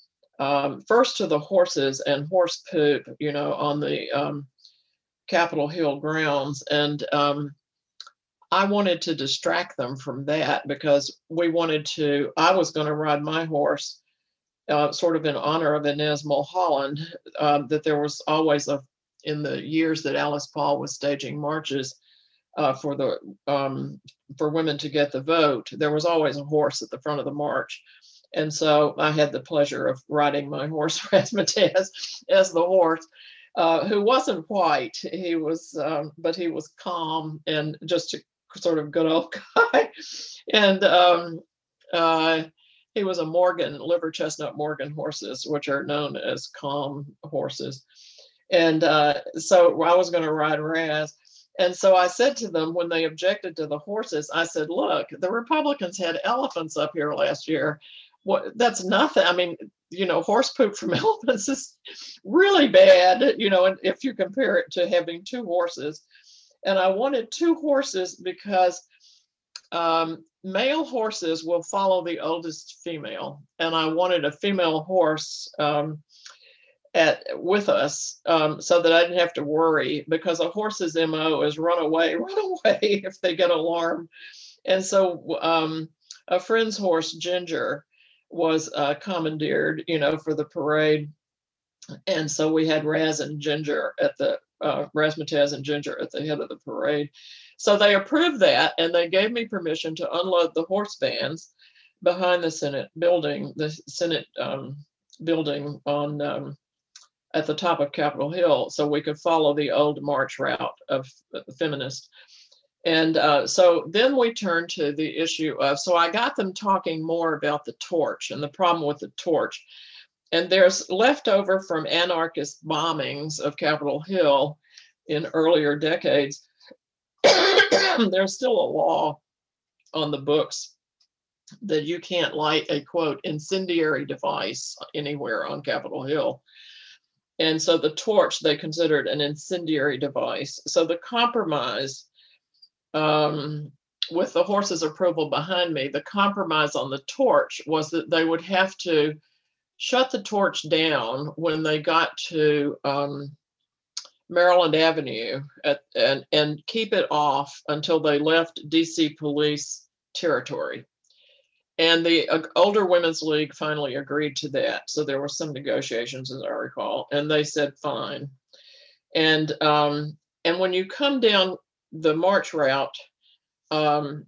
um, first to the horses and horse poop, you know, on the um, Capitol Hill grounds. And um, I wanted to distract them from that because we wanted to, I was going to ride my horse Uh, sort of in honor of Inez Mulholland, uh, that there was always a, in the years that Alice Paul was staging marches uh, for the um, for women to get the vote, there was always a horse at the front of the march. And so I had the pleasure of riding my horse, Razzmatazz, as the horse, uh, who wasn't white. He was, um, but he was calm and just a sort of good old guy. And um, uh, he was a Morgan, liver chestnut Morgan horses, which are known as calm horses. And uh, so I was going to ride Raz. And so I said to them, when they objected to the horses, I said, look, the Republicans had elephants up here last year. What, that's nothing. I mean, you know, horse poop from elephants is really bad, you know, if you compare it to having two horses. And I wanted two horses because um, male horses will follow the oldest female. And I wanted a female horse um, at with us um, so that I didn't have to worry, because a horse's M O is run away, run away if they get alarmed. And so um, a friend's horse, Ginger, was uh, commandeered, you know, for the parade. And so we had Raz and Ginger at the, uh, Razzmatazz and Ginger at the head of the parade. So they approved that, and they gave me permission to unload the horse vans behind the Senate building, the Senate um, building on um, at the top of Capitol Hill, so we could follow the old march route of the feminists. And uh, so then we turned to the issue of, so I got them talking more about the torch and the problem with the torch. And there's leftover from anarchist bombings of Capitol Hill in earlier decades. There's still a law on the books that you can't light a, quote, incendiary device anywhere on Capitol Hill. And so the torch, they considered an incendiary device. So the compromise, um, with the horse's approval behind me, the compromise on the torch was that they would have to shut the torch down when they got to um, Maryland Avenue at, and, and keep it off until they left D C police territory. And the uh, Older Women's League finally agreed to that. So there were some negotiations, as I recall, and they said fine. And um, and when you come down the march route um,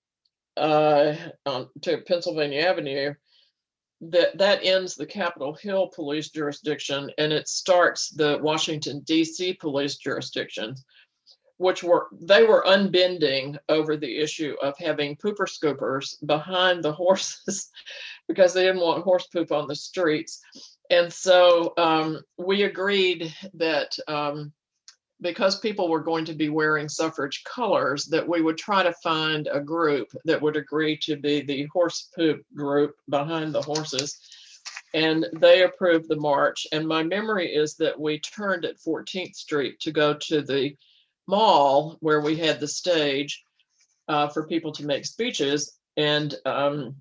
uh, um, to Pennsylvania Avenue, that that ends the Capitol Hill police jurisdiction, and it starts the Washington, D C police jurisdiction, which were, they were unbending over the issue of having pooper scoopers behind the horses because they didn't want horse poop on the streets. And so um, we agreed that um, because people were going to be wearing suffrage colors, that we would try to find a group that would agree to be the horse poop group behind the horses. And they approved the march. And my memory is that we turned at fourteenth Street to go to the mall where we had the stage uh, for people to make speeches, and um,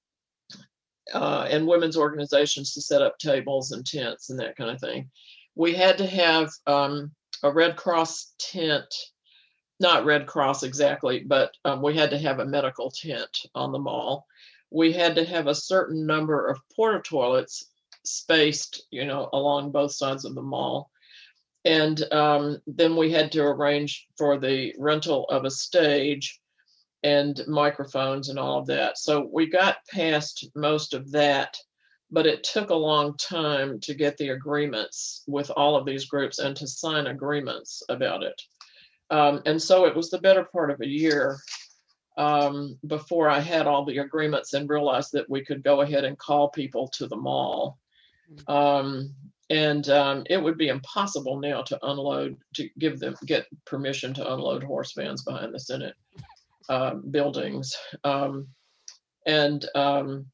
uh, and women's organizations to set up tables and tents and that kind of thing. We had to have um, a Red Cross tent, not Red Cross exactly, but um, we had to have a medical tent on the mall. We had to have a certain number of porta toilets spaced, you know, along both sides of the mall. And um, then we had to arrange for the rental of a stage and microphones and all of that. So we got past most of that, but it took a long time to get the agreements with all of these groups and to sign agreements about it. Um, and so it was the better part of a year um, before I had all the agreements and realized that we could go ahead and call people to the mall. Um, And um, it would be impossible now to unload, to give them, get permission to unload horse vans behind the Senate uh, buildings. Um, and um,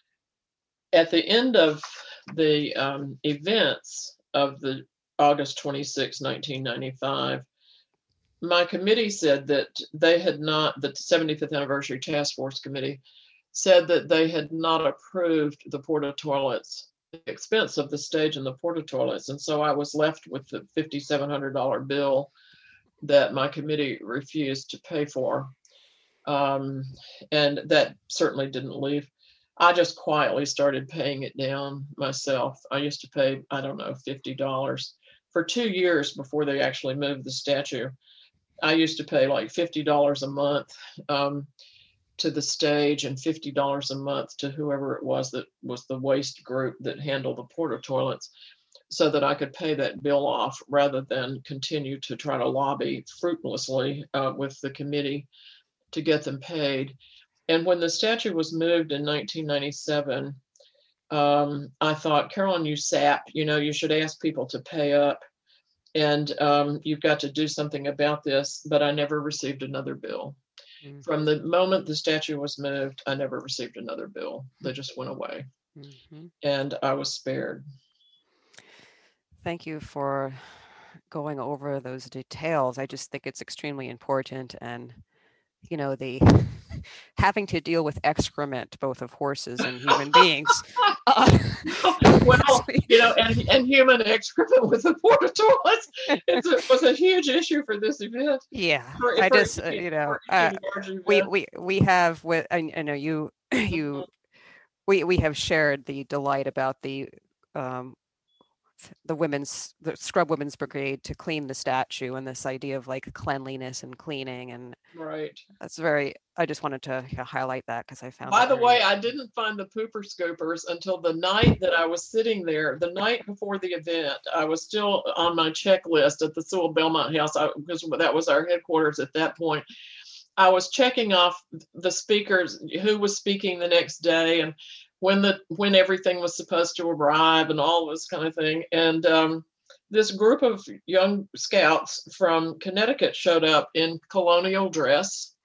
at the end of the um, events of the August twenty-sixth, nineteen ninety-five, my committee said that they had not, the seventy-fifth Anniversary Task Force Committee said that they had not approved the porta toilets, the expense of the stage and the porta toilets. And so I was left with the five thousand seven hundred dollars bill that my committee refused to pay for. Um, and that certainly didn't leave. I just quietly started paying it down myself. I used to pay, I don't know, fifty dollars for two years before they actually moved the statue. I used to pay like fifty dollars a month um, to the stage and fifty dollars a month to whoever it was that was the waste group that handled the porta toilets, so that I could pay that bill off rather than continue to try to lobby fruitlessly uh, with the committee to get them paid. And when the statue was moved in nineteen ninety-seven, um, I thought, Carolyn, you sap, you know, you should ask people to pay up, and um, you've got to do something about this. But I never received another bill. Mm-hmm. From the moment the statue was moved, I never received another bill. They just went away. Mm-hmm. And I was spared. Thank you for going over those details. I just think it's extremely important. And, you know, the having to deal with excrement, both of horses and human beings. Uh, well, you know, and, and human excrement with the porta toilets, it's a, it was a huge issue for this event. Yeah, for, I for, just, uh, you know, uh, we, we, we have with, I, I know you, you, we, we have shared the delight about the, um, the women's the scrub women's brigade to clean the statue, and this idea of like cleanliness and cleaning, and right, that's very, I just wanted to you know, highlight that because I found by the very... way, I didn't find the pooper scoopers until the night that I was sitting there, the night before the event. I was still on my checklist at the Sewell Belmont House I, because that was our headquarters at that point. I was checking off the speakers, who was speaking the next day, and when the when everything was supposed to arrive and all this kind of thing. And um, this group of young scouts from Connecticut showed up in colonial dress.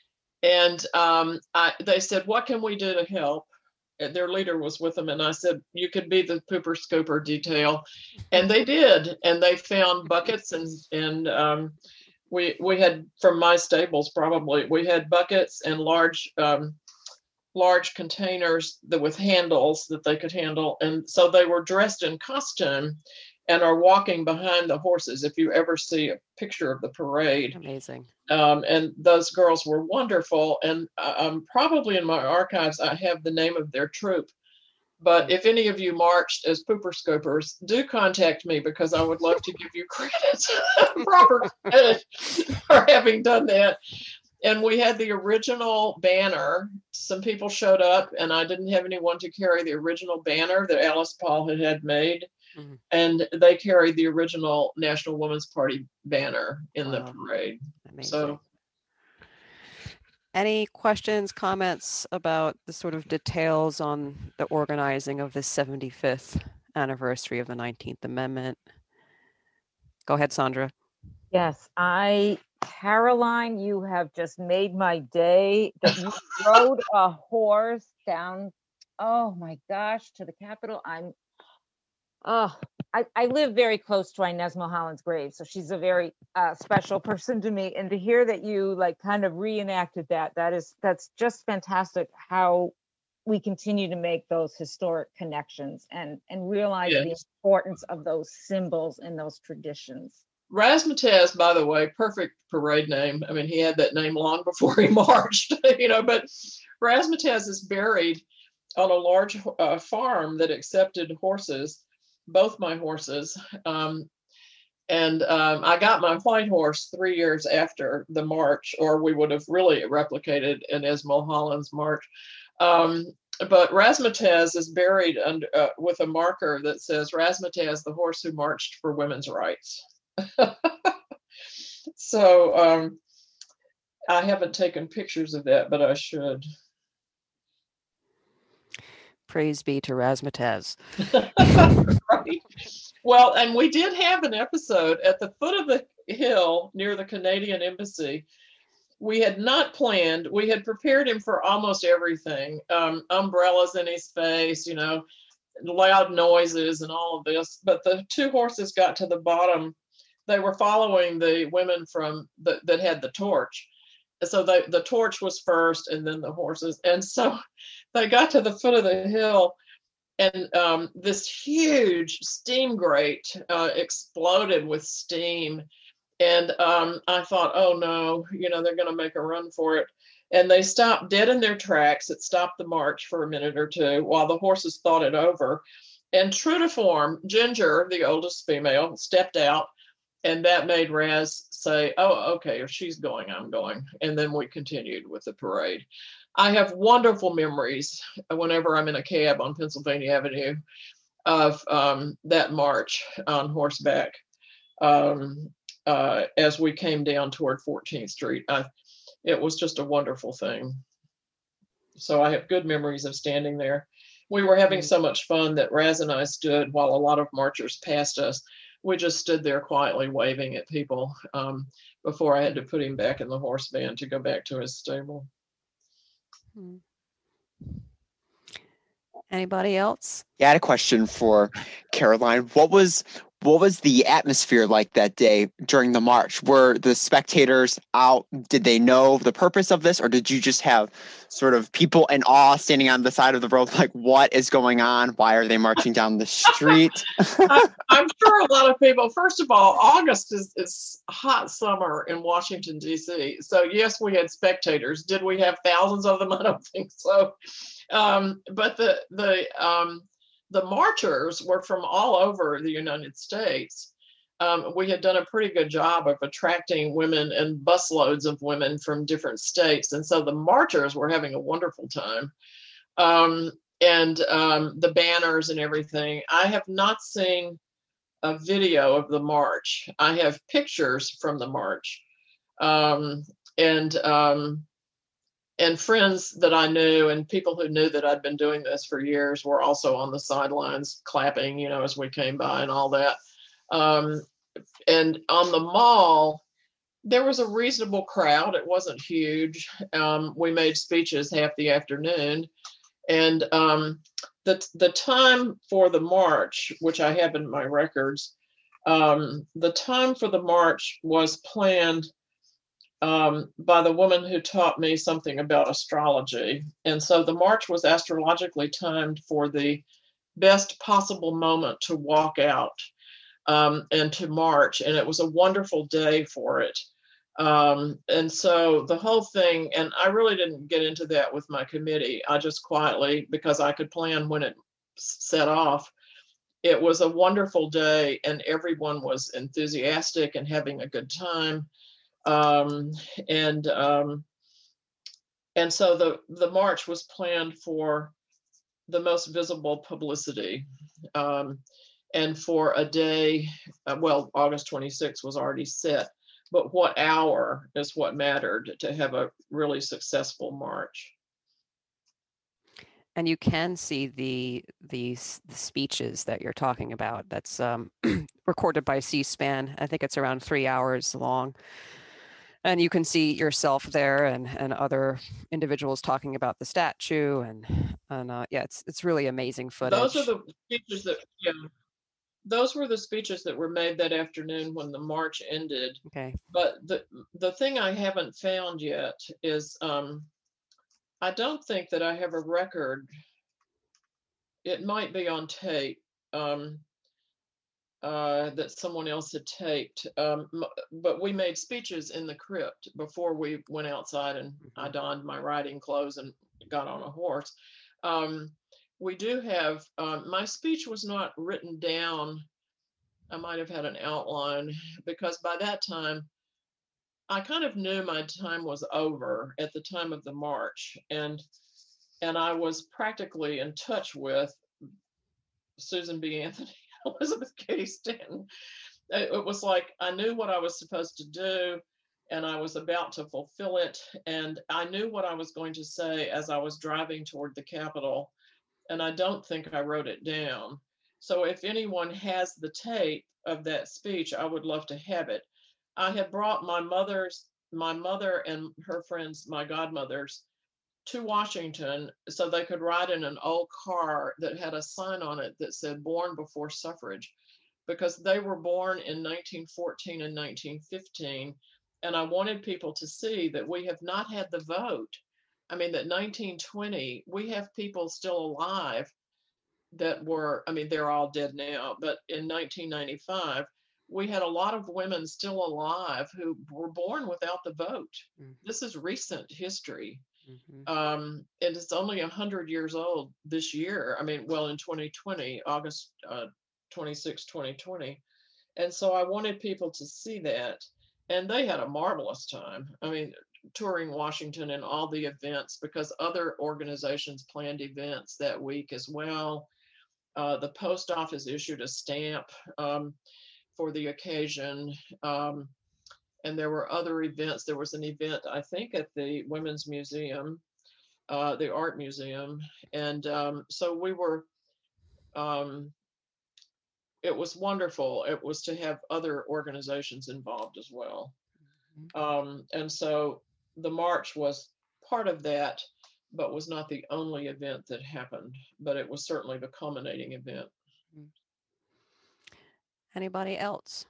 And um, I, they said, what can we do to help? And their leader was with them. And I said, you could be the pooper scooper detail. And they did. And they found buckets and, and um, we, we had, from my stables probably, we had buckets and large um, large containers that with handles that they could handle. And so they were dressed in costume and are walking behind the horses. If you ever see a picture of the parade. Amazing. Um, and those girls were wonderful. And um, probably in my archives, I have the name of their troop. But if any of you marched as pooper scoopers, do contact me because I would love to give you credit, proper credit for having done that. And we had the original banner. Some people showed up and I didn't have anyone to carry the original banner that Alice Paul had, had made. Mm-hmm. And they carried the original National Women's Party banner in wow. the parade. Amazing. So, any questions, comments about the sort of details on the organizing of the seventy-fifth anniversary of the nineteenth Amendment? Go ahead, Sandra. Yes, I, Caroline, you have just made my day that you rode a horse down, oh my gosh, to the Capitol. I'm, oh, I, I live very close to Inez Milholland's grave, so she's a very uh, special person to me. And to hear that you like kind of reenacted that, that is, that's just fantastic how we continue to make those historic connections and, and realize yes. the importance of those symbols and those traditions. Razzmatazz, by the way, perfect parade name. I mean, he had that name long before he marched, you know, but Razzmatazz is buried on a large uh, farm that accepted horses, both my horses. Um, and um, I got my white horse three years after the march, or we would have really replicated Inez Milholland's march. Um, but Razzmatazz is buried under, uh, with a marker that says, Razzmatazz, the horse who marched for women's rights. So um, I haven't taken pictures of that, but I should. Praise be to Razzmatazz. Right. Well, and we did have an episode at the foot of the hill near the Canadian Embassy. We had not planned. We had prepared him for almost everything. Um, umbrellas in his face, you know, loud noises and all of this. But the two horses got to the bottom. They were following the women from the, that had the torch. So they, the torch was first and then the horses. And so they got to the foot of the hill and um, this huge steam grate uh, exploded with steam. And um, I thought, oh no, you know, they're going to make a run for it. And they stopped dead in their tracks. It stopped the march for a minute or two while the horses thought it over. And true to form, Ginger, the oldest female, stepped out and that made Raz say, oh, okay, if she's going, I'm going. And then we continued with the parade. I have wonderful memories whenever I'm in a cab on Pennsylvania Avenue of um, that march on horseback um, uh, as we came down toward fourteenth Street. I, it was just a wonderful thing. So I have good memories of standing there. We were having so much fun that Raz and I stood while a lot of marchers passed us. We just stood there quietly waving at people um, before I had to put him back in the horse van to go back to his stable. Anybody else? Yeah, I had a question for Caroline. What was what was the atmosphere like that day during the march? Were the spectators out? Did they know the purpose of this, or did you just have sort of people in awe standing on the side of the road like, what is going on? Why are they marching down the street? I, I'm sure a lot of people, first of all, August is, is hot summer in Washington, D C. So yes, we had spectators. Did we have thousands of them? I don't think so. Um, but the, the, um, the marchers were from all over the United States. Um, we had done a pretty good job of attracting women and busloads of women from different states. And so the marchers were having a wonderful time. Um, and um, the banners and everything. I have not seen a video of the march. I have pictures from the march. Um, and um, And friends that I knew and people who knew that I'd been doing this for years were also on the sidelines clapping, you know, as we came by and all that. Um, and on the mall, there was a reasonable crowd. It wasn't huge. Um, we made speeches half the afternoon. And um, the, the time for the march, which I have in my records, um, the time for the march was planned Um, by the woman who taught me something about astrology. And so the march was astrologically timed for the best possible moment to walk out um, and to march. And it was a wonderful day for it. Um, and so the whole thing, and I really didn't get into that with my committee. I just quietly, because I could plan when it set off, it was a wonderful day and everyone was enthusiastic and having a good time. Um, and um, and so the, the march was planned for the most visible publicity um, and for a day, uh, well, August twenty-sixth was already set, but what hour is what mattered to have a really successful march. And you can see the the, the speeches that you're talking about. That's um, recorded by C-SPAN. I think it's around three hours long. And you can see yourself there and, and other individuals talking about the statue. And, and uh, yeah, it's it's really amazing footage. Those are the speeches that, yeah, those were the speeches that were made that afternoon when the march ended. Okay. But the, the thing I haven't found yet is, um, I don't think that I have a record. It might be on tape. Um, uh, that someone else had taped. Um, but we made speeches in the crypt before we went outside and I donned my riding clothes and got on a horse. Um, we do have, um, my speech was not written down. I might have had an outline because by that time, I kind of knew my time was over at the time of the march. And, and I was practically in touch with Susan B. Anthony, Elizabeth Cady Stanton. It was like I knew what I was supposed to do and I was about to fulfill it. And I knew what I was going to say as I was driving toward the Capitol. And I don't think I wrote it down. So if anyone has the tape of that speech, I would love to have it. I had brought my mother's, my mother and her friends, my godmothers, to Washington so they could ride in an old car that had a sign on it that said born before suffrage, because they were born in nineteen fourteen and nineteen fifteen. And I wanted people to see that we have not had the vote. I mean, that nineteen twenty, we have people still alive that were, I mean, they're all dead now, but in nineteen ninety-five, we had a lot of women still alive who were born without the vote. Mm-hmm. This is recent history. Mm-hmm. Um, and it's only one hundred years old this year. I mean, well, in twenty twenty, August uh, twenty-sixth, twenty twenty. And so I wanted people to see that. And they had a marvelous time. I mean, touring Washington and all the events, because other organizations planned events that week as well. Uh, the post office issued a stamp um, for the occasion. Um, and there were other events. There was an event, I think, at the Women's Museum, uh, the Art Museum. And um, so we were, um, it was wonderful. It was to have other organizations involved as well. Mhm. Um, and so the march was part of that, but was not the only event that happened, but it was certainly the culminating event. Anybody else?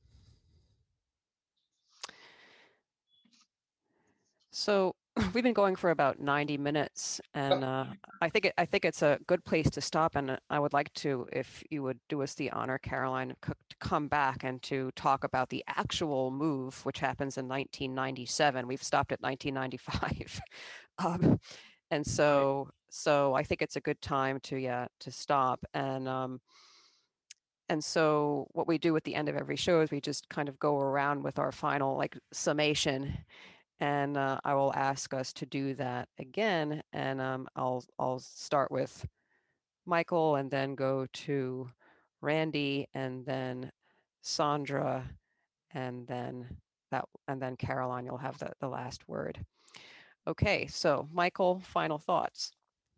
So we've been going for about ninety minutes, and uh, I think it, I think it's a good place to stop. And I would like to, if you would do us the honor, Caroline, c- to come back and to talk about the actual move, which happens in nineteen ninety-seven. We've stopped at nineteen ninety-five, um, and so so I think it's a good time to yeah to stop. And um, and so what we do at the end of every show is we just kind of go around with our final like summation. And uh, I will ask us to do that again. And um, I'll I'll start with Michael and then go to Randy and then Sandra and then that and then Caroline, you'll have the, the last word. Okay, so Michael, final thoughts.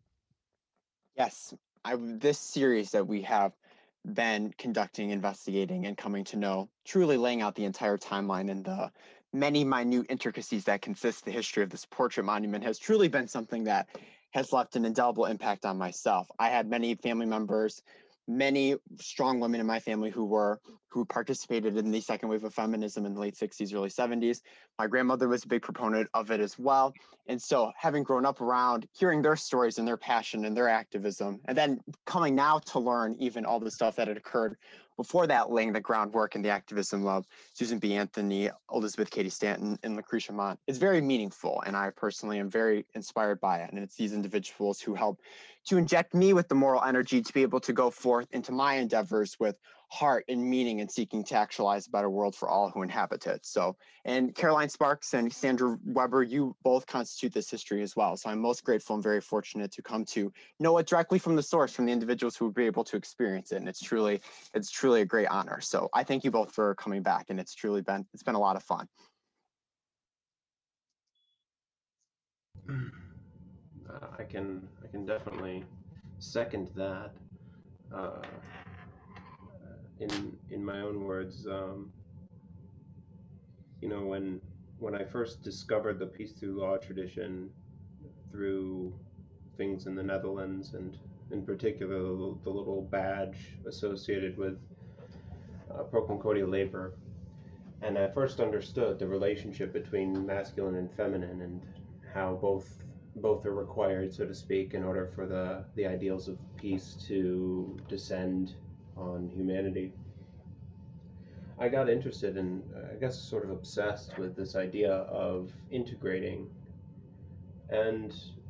Yes, I this series that we have been conducting, investigating, and coming to know, truly laying out the entire timeline and the many minute intricacies that consist the history of this portrait monument has truly been something that has left an indelible impact on myself. I had many family members, many strong women in my family who were who participated in the second wave of feminism in the late sixties, early seventies. My grandmother was a big proponent of it as well. And so having grown up around hearing their stories and their passion and their activism, and then coming now to learn even all the stuff that had occurred before that, laying the groundwork and the activism of Susan B. Anthony, Elizabeth Cady Stanton, and Lucretia Mott, is very meaningful. And I personally am very inspired by it. And it's these individuals who help to inject me with the moral energy to be able to go forth into my endeavors with heart and meaning and seeking to actualize a better world for all who inhabit it. So, and Caroline Sparks and Sandra Weber, you both constitute this history as well. So I'm most grateful and very fortunate to come to know it directly from the source, from the individuals who would be able to experience it. And it's truly, it's truly a great honor. So I thank you both for coming back, and it's truly been, it's been a lot of fun. Uh, I can I can definitely second that. Uh, in in my own words, um, you know, when when I first discovered the peace through law tradition through things in the Netherlands, and in particular the, the little badge associated with uh, pro concordia labor, and I first understood the relationship between masculine and feminine, and how both both are required, so to speak, in order for the the ideals of peace to descend on humanity. I got interested in, I guess, sort of obsessed with this idea of integrating and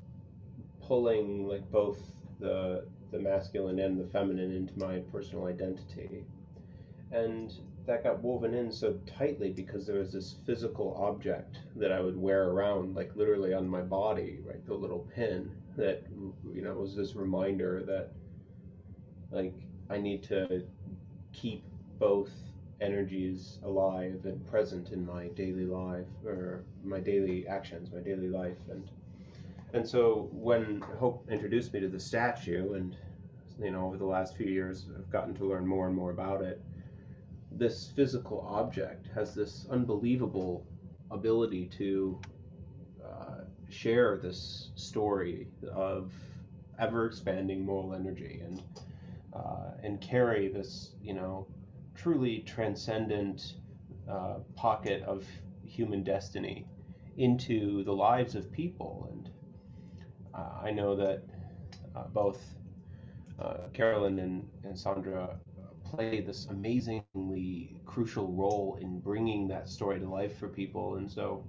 pulling like both the the masculine and the feminine into my personal identity. And that got woven in so tightly because there was this physical object that I would wear around, like literally on my body, right? The little pin that, you know, was this reminder that, like, I need to keep both energies alive and present in my daily life, or my daily actions, my daily life. And and so when Hope introduced me to the statue, and, you know, over the last few years I've gotten to learn more and more about it, this physical object has this unbelievable ability to uh, share this story of ever expanding moral energy, and uh, and carry this, you know, truly transcendent uh, pocket of human destiny into the lives of people. And uh, I know that uh, both uh, Carolyn and, and Sandra play this amazingly crucial role in bringing that story to life for people. And so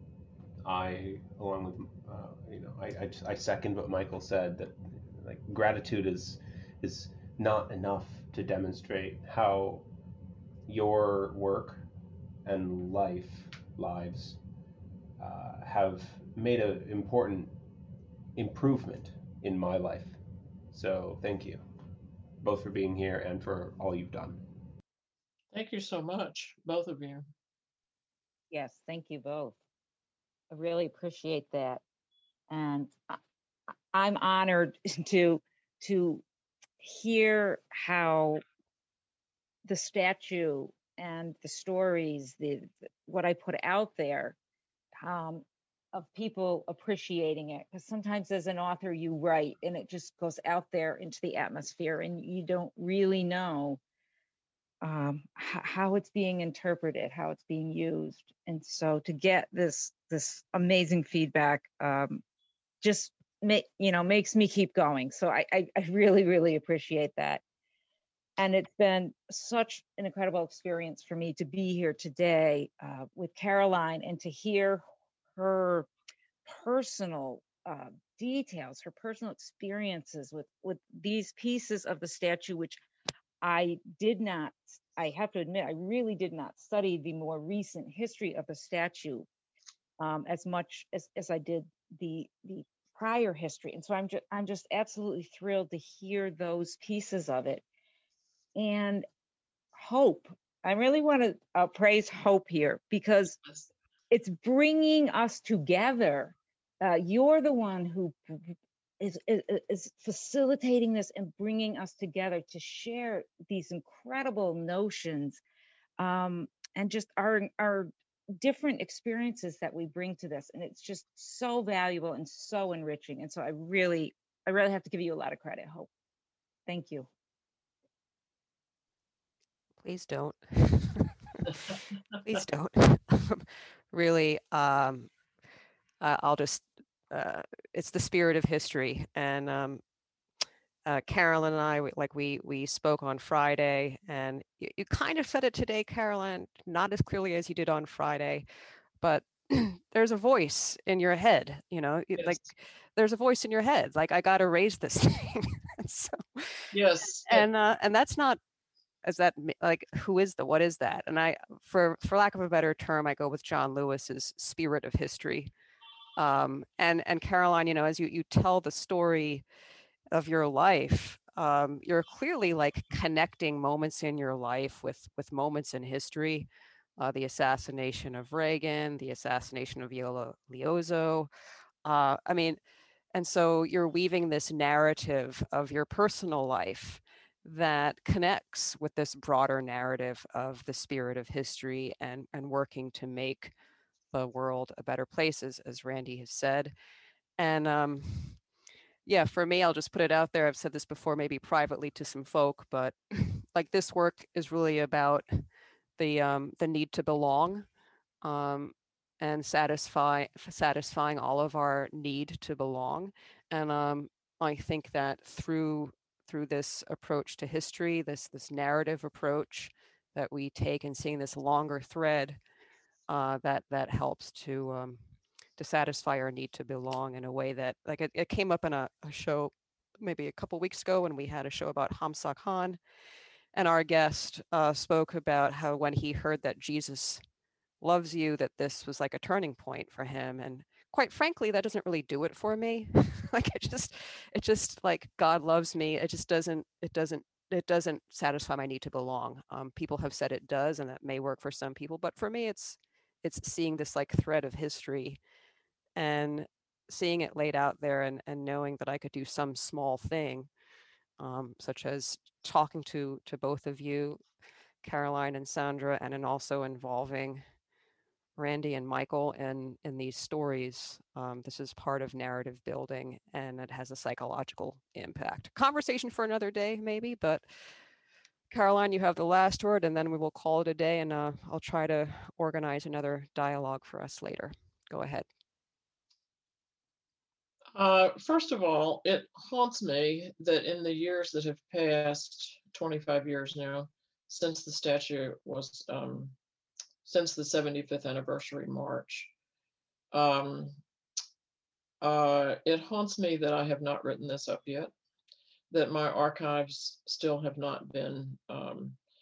I, along with, uh, you know, I, I, I second what Michael said, that like gratitude is is not enough to demonstrate how your work and life lives uh, have made an important improvement in my life. So thank you both for being here and for all you've done. Thank you so much, both of you. Yes, thank you both. I really appreciate that. And I, I'm honored to to hear how the statue and the stories, the, the what I put out there, um, of people appreciating it. Because sometimes as an author, you write and it just goes out there into the atmosphere, and you don't really know um, h- how it's being interpreted, how it's being used. And so to get this this amazing feedback, um, just make you know makes me keep going. So I, I I really really appreciate that. And it's been such an incredible experience for me to be here today uh, with Caroline and to hear her personal uh, details, her personal experiences with with these pieces of the statue, which I did not, I have to admit, I really did not study the more recent history of the statue um, as much as, as I did the the prior history. And so I'm just I'm just absolutely thrilled to hear those pieces of it. And hope. I really want to uh, praise hope here because it's bringing us together. Uh, you're the one who is, is, is facilitating this and bringing us together to share these incredible notions um, and just our our different experiences that we bring to this. And it's just so valuable and so enriching. And so I really, I really have to give you a lot of credit, Hope. Thank you. Please don't. Please don't. Really, um, uh, I'll just, uh, it's the spirit of history. And um, uh, Carolyn and I, we, like we we spoke on Friday, and you, you kind of said it today, Carolyn, not as clearly as you did on Friday, but there's a voice in your head, you know, it- Yes. like there's a voice in your head, like I got to raise this thing. so, Yes. and uh, and that's not, is that m- like who is the, what is that? And I, for for lack of a better term, I go with John Lewis's spirit of history. Um, and and Caroline, you know, as you you tell the story of your life, um, you're clearly like connecting moments in your life with with moments in history. Uh, the assassination of Reagan, the assassination of Yola Leozo. Uh, I mean, and so you're weaving this narrative of your personal life that connects with this broader narrative of the spirit of history and, and working to make the world a better place, as, as Randy has said. And um, yeah, for me, I'll just put it out there. I've said this before, maybe privately to some folk, but like this work is really about the um, the need to belong, um, and satisfy satisfying all of our need to belong. And um, I think that through through this approach to history, this this narrative approach that we take, and seeing this longer thread, uh, that that helps to um, to satisfy our need to belong in a way that, like, it, it came up in a, a show maybe a couple weeks ago when we had a show about Hamza Khan, and our guest uh, spoke about how when he heard that Jesus loves you, that this was like a turning point for him. And quite frankly, that doesn't really do it for me. like it just, it just like God loves me. It just doesn't, it doesn't, it doesn't satisfy my need to belong. Um, people have said it does, and that may work for some people, but for me, it's, it's seeing this like thread of history and seeing it laid out there, and, and knowing that I could do some small thing, um, such as talking to, to both of you, Caroline and Sandra, and then also involving Randy and Michael in, in these stories. Um, this is part of narrative building, and it has a psychological impact. Conversation for another day, maybe, but Caroline, you have the last word, and then we will call it a day, and uh, I'll try to organize another dialogue for us later. Go ahead. Uh, first of all, it haunts me that in the years that have passed, twenty-five years now, since the statue was, um, since the seventy-fifth anniversary march, um, uh, it haunts me that I have not written this up yet, that my archives still have not been um,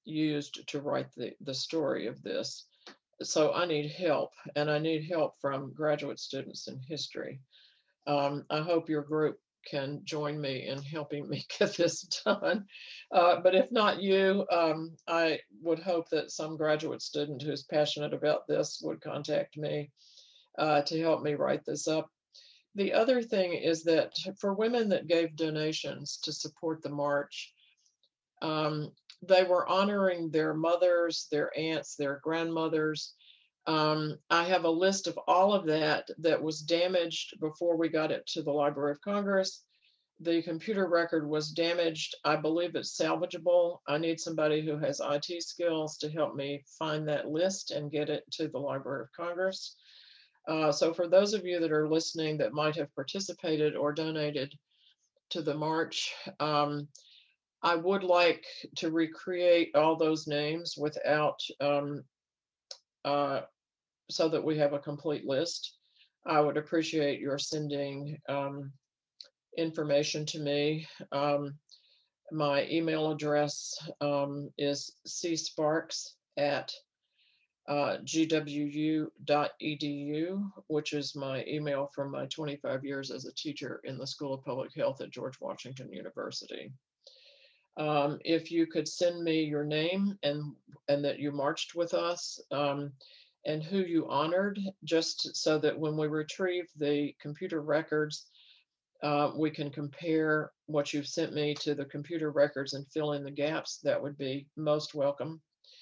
used to write the, the story of this. So I need help, and I need help from graduate students in history. Um, I hope your group can join me in helping me get this done. Uh, but if not you, um, I would hope that some graduate student who's passionate about this would contact me uh, to help me write this up. The other thing is that for women that gave donations to support the march, um, they were honoring their mothers, their aunts, their grandmothers. Um, I have a list of all of that that was damaged before we got it to the Library of Congress. The computer record was damaged. I believe it's salvageable. I need somebody who has I T skills to help me find that list and get it to the Library of Congress. Uh, so for those of you that are listening that might have participated or donated to the march, um, I would like to recreate all those names without, um, uh, so that we have a complete list. I would appreciate your sending um, information to me. Um, my email address um, is csparks at uh, g w u dot e d u, which is my email from my twenty-five years as a teacher in the School of Public Health at George Washington University. Um, if you could send me your name and and that you marched with us um, and who you honored, just so that when we retrieve the computer records, uh, we can compare what you've sent me to the computer records and fill in the gaps, that would be most welcome.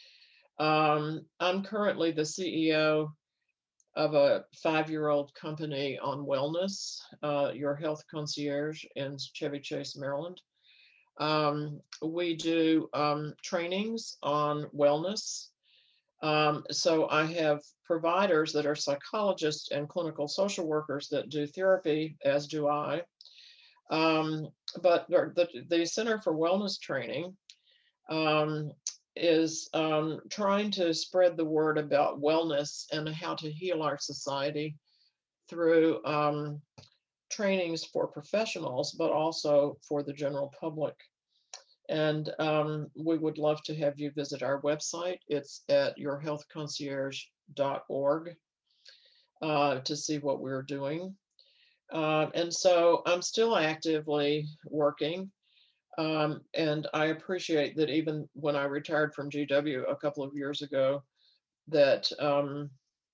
Um, I'm currently the C E O of a five-year-old company on wellness, uh, Your Health Concierge in Chevy Chase, Maryland. Um, we do um, trainings on wellness. Um, so I have providers that are psychologists and clinical social workers that do therapy, as do I. Um, but the, the Center for Wellness Training um, is um, trying to spread the word about wellness and how to heal our society through um, trainings for professionals, but also for the general public. And um, we would love to have you visit our website. It's at your health concierge dot org uh, to see what we're doing. Uh, and so I'm still actively working. Um, and I appreciate that even when I retired from G W a couple of years ago, that um,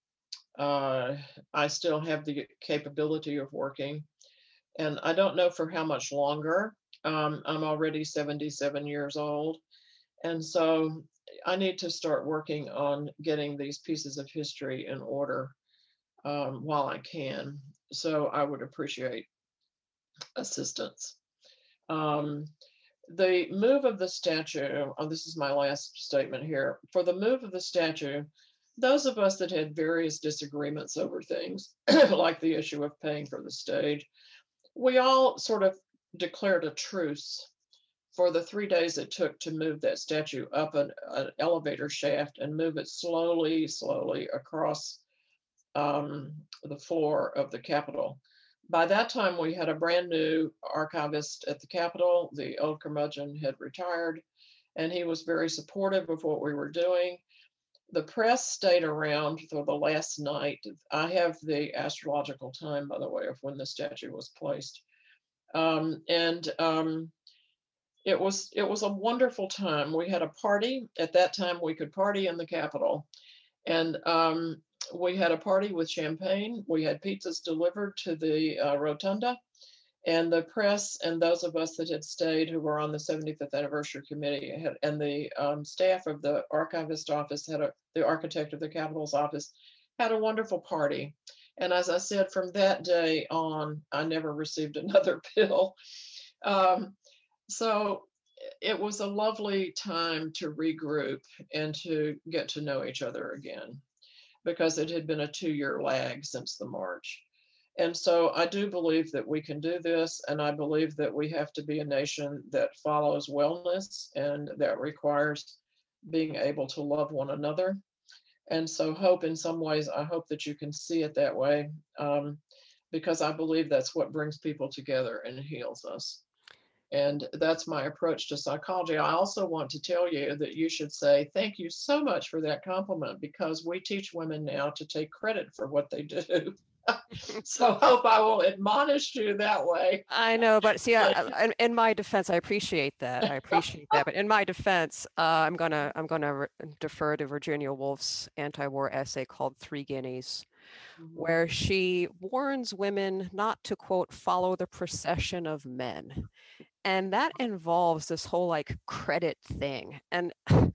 uh, I still have the capability of working. And I don't know for how much longer. Um, I'm already seventy-seven years old. And so I need to start working on getting these pieces of history in order um, while I can. So I would appreciate assistance. Um, the move of the statue, oh, this is my last statement here. For the move of the statue, those of us that had various disagreements over things, like the issue of paying for the stage, we all sort of declared a truce for the three days it took to move that statue up an, an elevator shaft and move it slowly, slowly across um, the floor of the Capitol. By that time, we had a brand new archivist at the Capitol. The old curmudgeon had retired, and he was very supportive of what we were doing. The press stayed around for the last night. I have the astrological time, by the way, of when the statue was placed. Um, and um, it was it was a wonderful time. We had a party. At that time, we could party in the Capitol. And um, we had a party with champagne. We had pizzas delivered to the uh, rotunda. And the press and those of us that had stayed who were on the seventy-fifth anniversary committee had, and the um, staff of the archivist office, had a, the architect of the Capitol's office, had a wonderful party. And as I said, from that day on, I never received another bill. Um, so it was a lovely time to regroup and to get to know each other again, because it had been a two-year lag since the march. And so I do believe that we can do this, and I believe that we have to be a nation that follows wellness, and that requires being able to love one another. And so hope, in some ways, I hope that you can see it that way, um, because I believe that's what brings people together and heals us. And that's my approach to psychology. I also want to tell you that you should say, thank you so much for that compliment, because we teach women now to take credit for what they do. So I hope I will admonish you that way. I know, but see, I, I, in my defense, I appreciate that. I appreciate that. But in my defense, uh, I'm gonna I'm gonna re- defer to Virginia Woolf's anti-war essay called Three Guineas, Mm-hmm. where she warns women not to, quote, follow the procession of men. And that involves this whole like credit thing. And uh,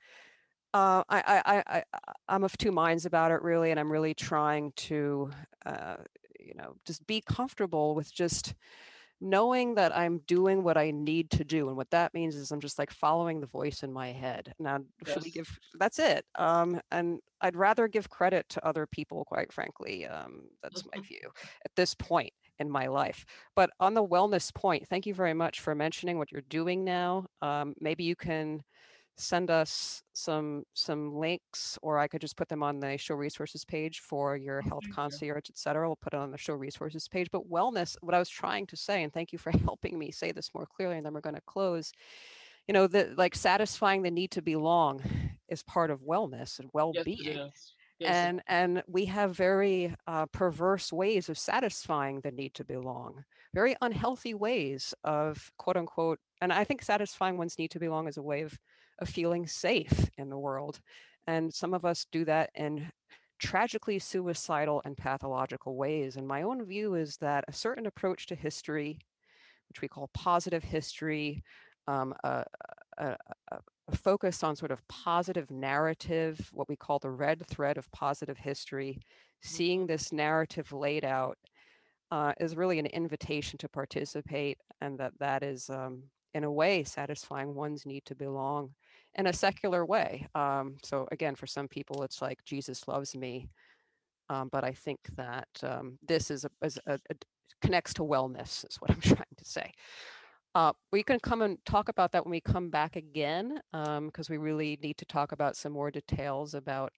I, I, I, I, I'm of two minds about it, really. And I'm really trying to, uh, you know, just be comfortable with just knowing that I'm doing what I need to do. And what that means is I'm just like following the voice in my head. Now, yes. Should we give, that's it. Um, and I'd rather give credit to other people, quite frankly. Um, that's my view at this point in my life. But on the wellness point, thank you very much for mentioning what you're doing now. Um, maybe you can send us some some links, or I could just put them on the show resources page for your health concierge, et cetera. We'll put it on the show resources page. But wellness, what I was trying to say, and thank you for helping me say this more clearly, and then we're going to close, you know, that like satisfying the need to belong is part of wellness and well-being. Yes, yes, and and we have very uh, perverse ways of satisfying the need to belong, very unhealthy ways of, quote unquote, and I think satisfying one's need to belong is a way of of feeling safe in the world. And some of us do that in tragically suicidal and pathological ways. And my own view is that a certain approach to history, which we call positive history, um, a, a, a focus on sort of positive narrative, what we call the red thread of positive history, seeing this narrative laid out uh, is really an invitation to participate, and that that is, um, in a way, satisfying one's need to belong in a secular way. Um, so again, for some people, it's like Jesus loves me, um, but I think that um, this is a, is a, a connects to wellness, is what I'm trying to say. Uh, we can come and talk about that when we come back again, because um, we really need to talk about some more details about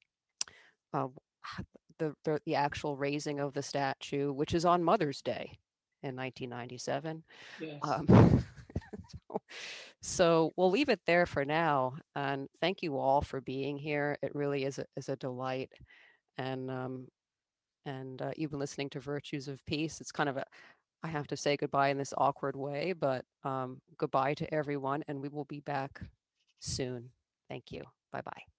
uh, the, the the actual raising of the statue, which is on Mother's Day in nineteen ninety-seven. yes. Um, so, so we'll leave it there for now. And thank you all for being here. It really is a, is a delight. And um, and uh, you've been listening to Virtues of Peace. It's kind of a, I have to say goodbye in this awkward way, but um, goodbye to everyone, and we will be back soon. Thank you. Bye-bye.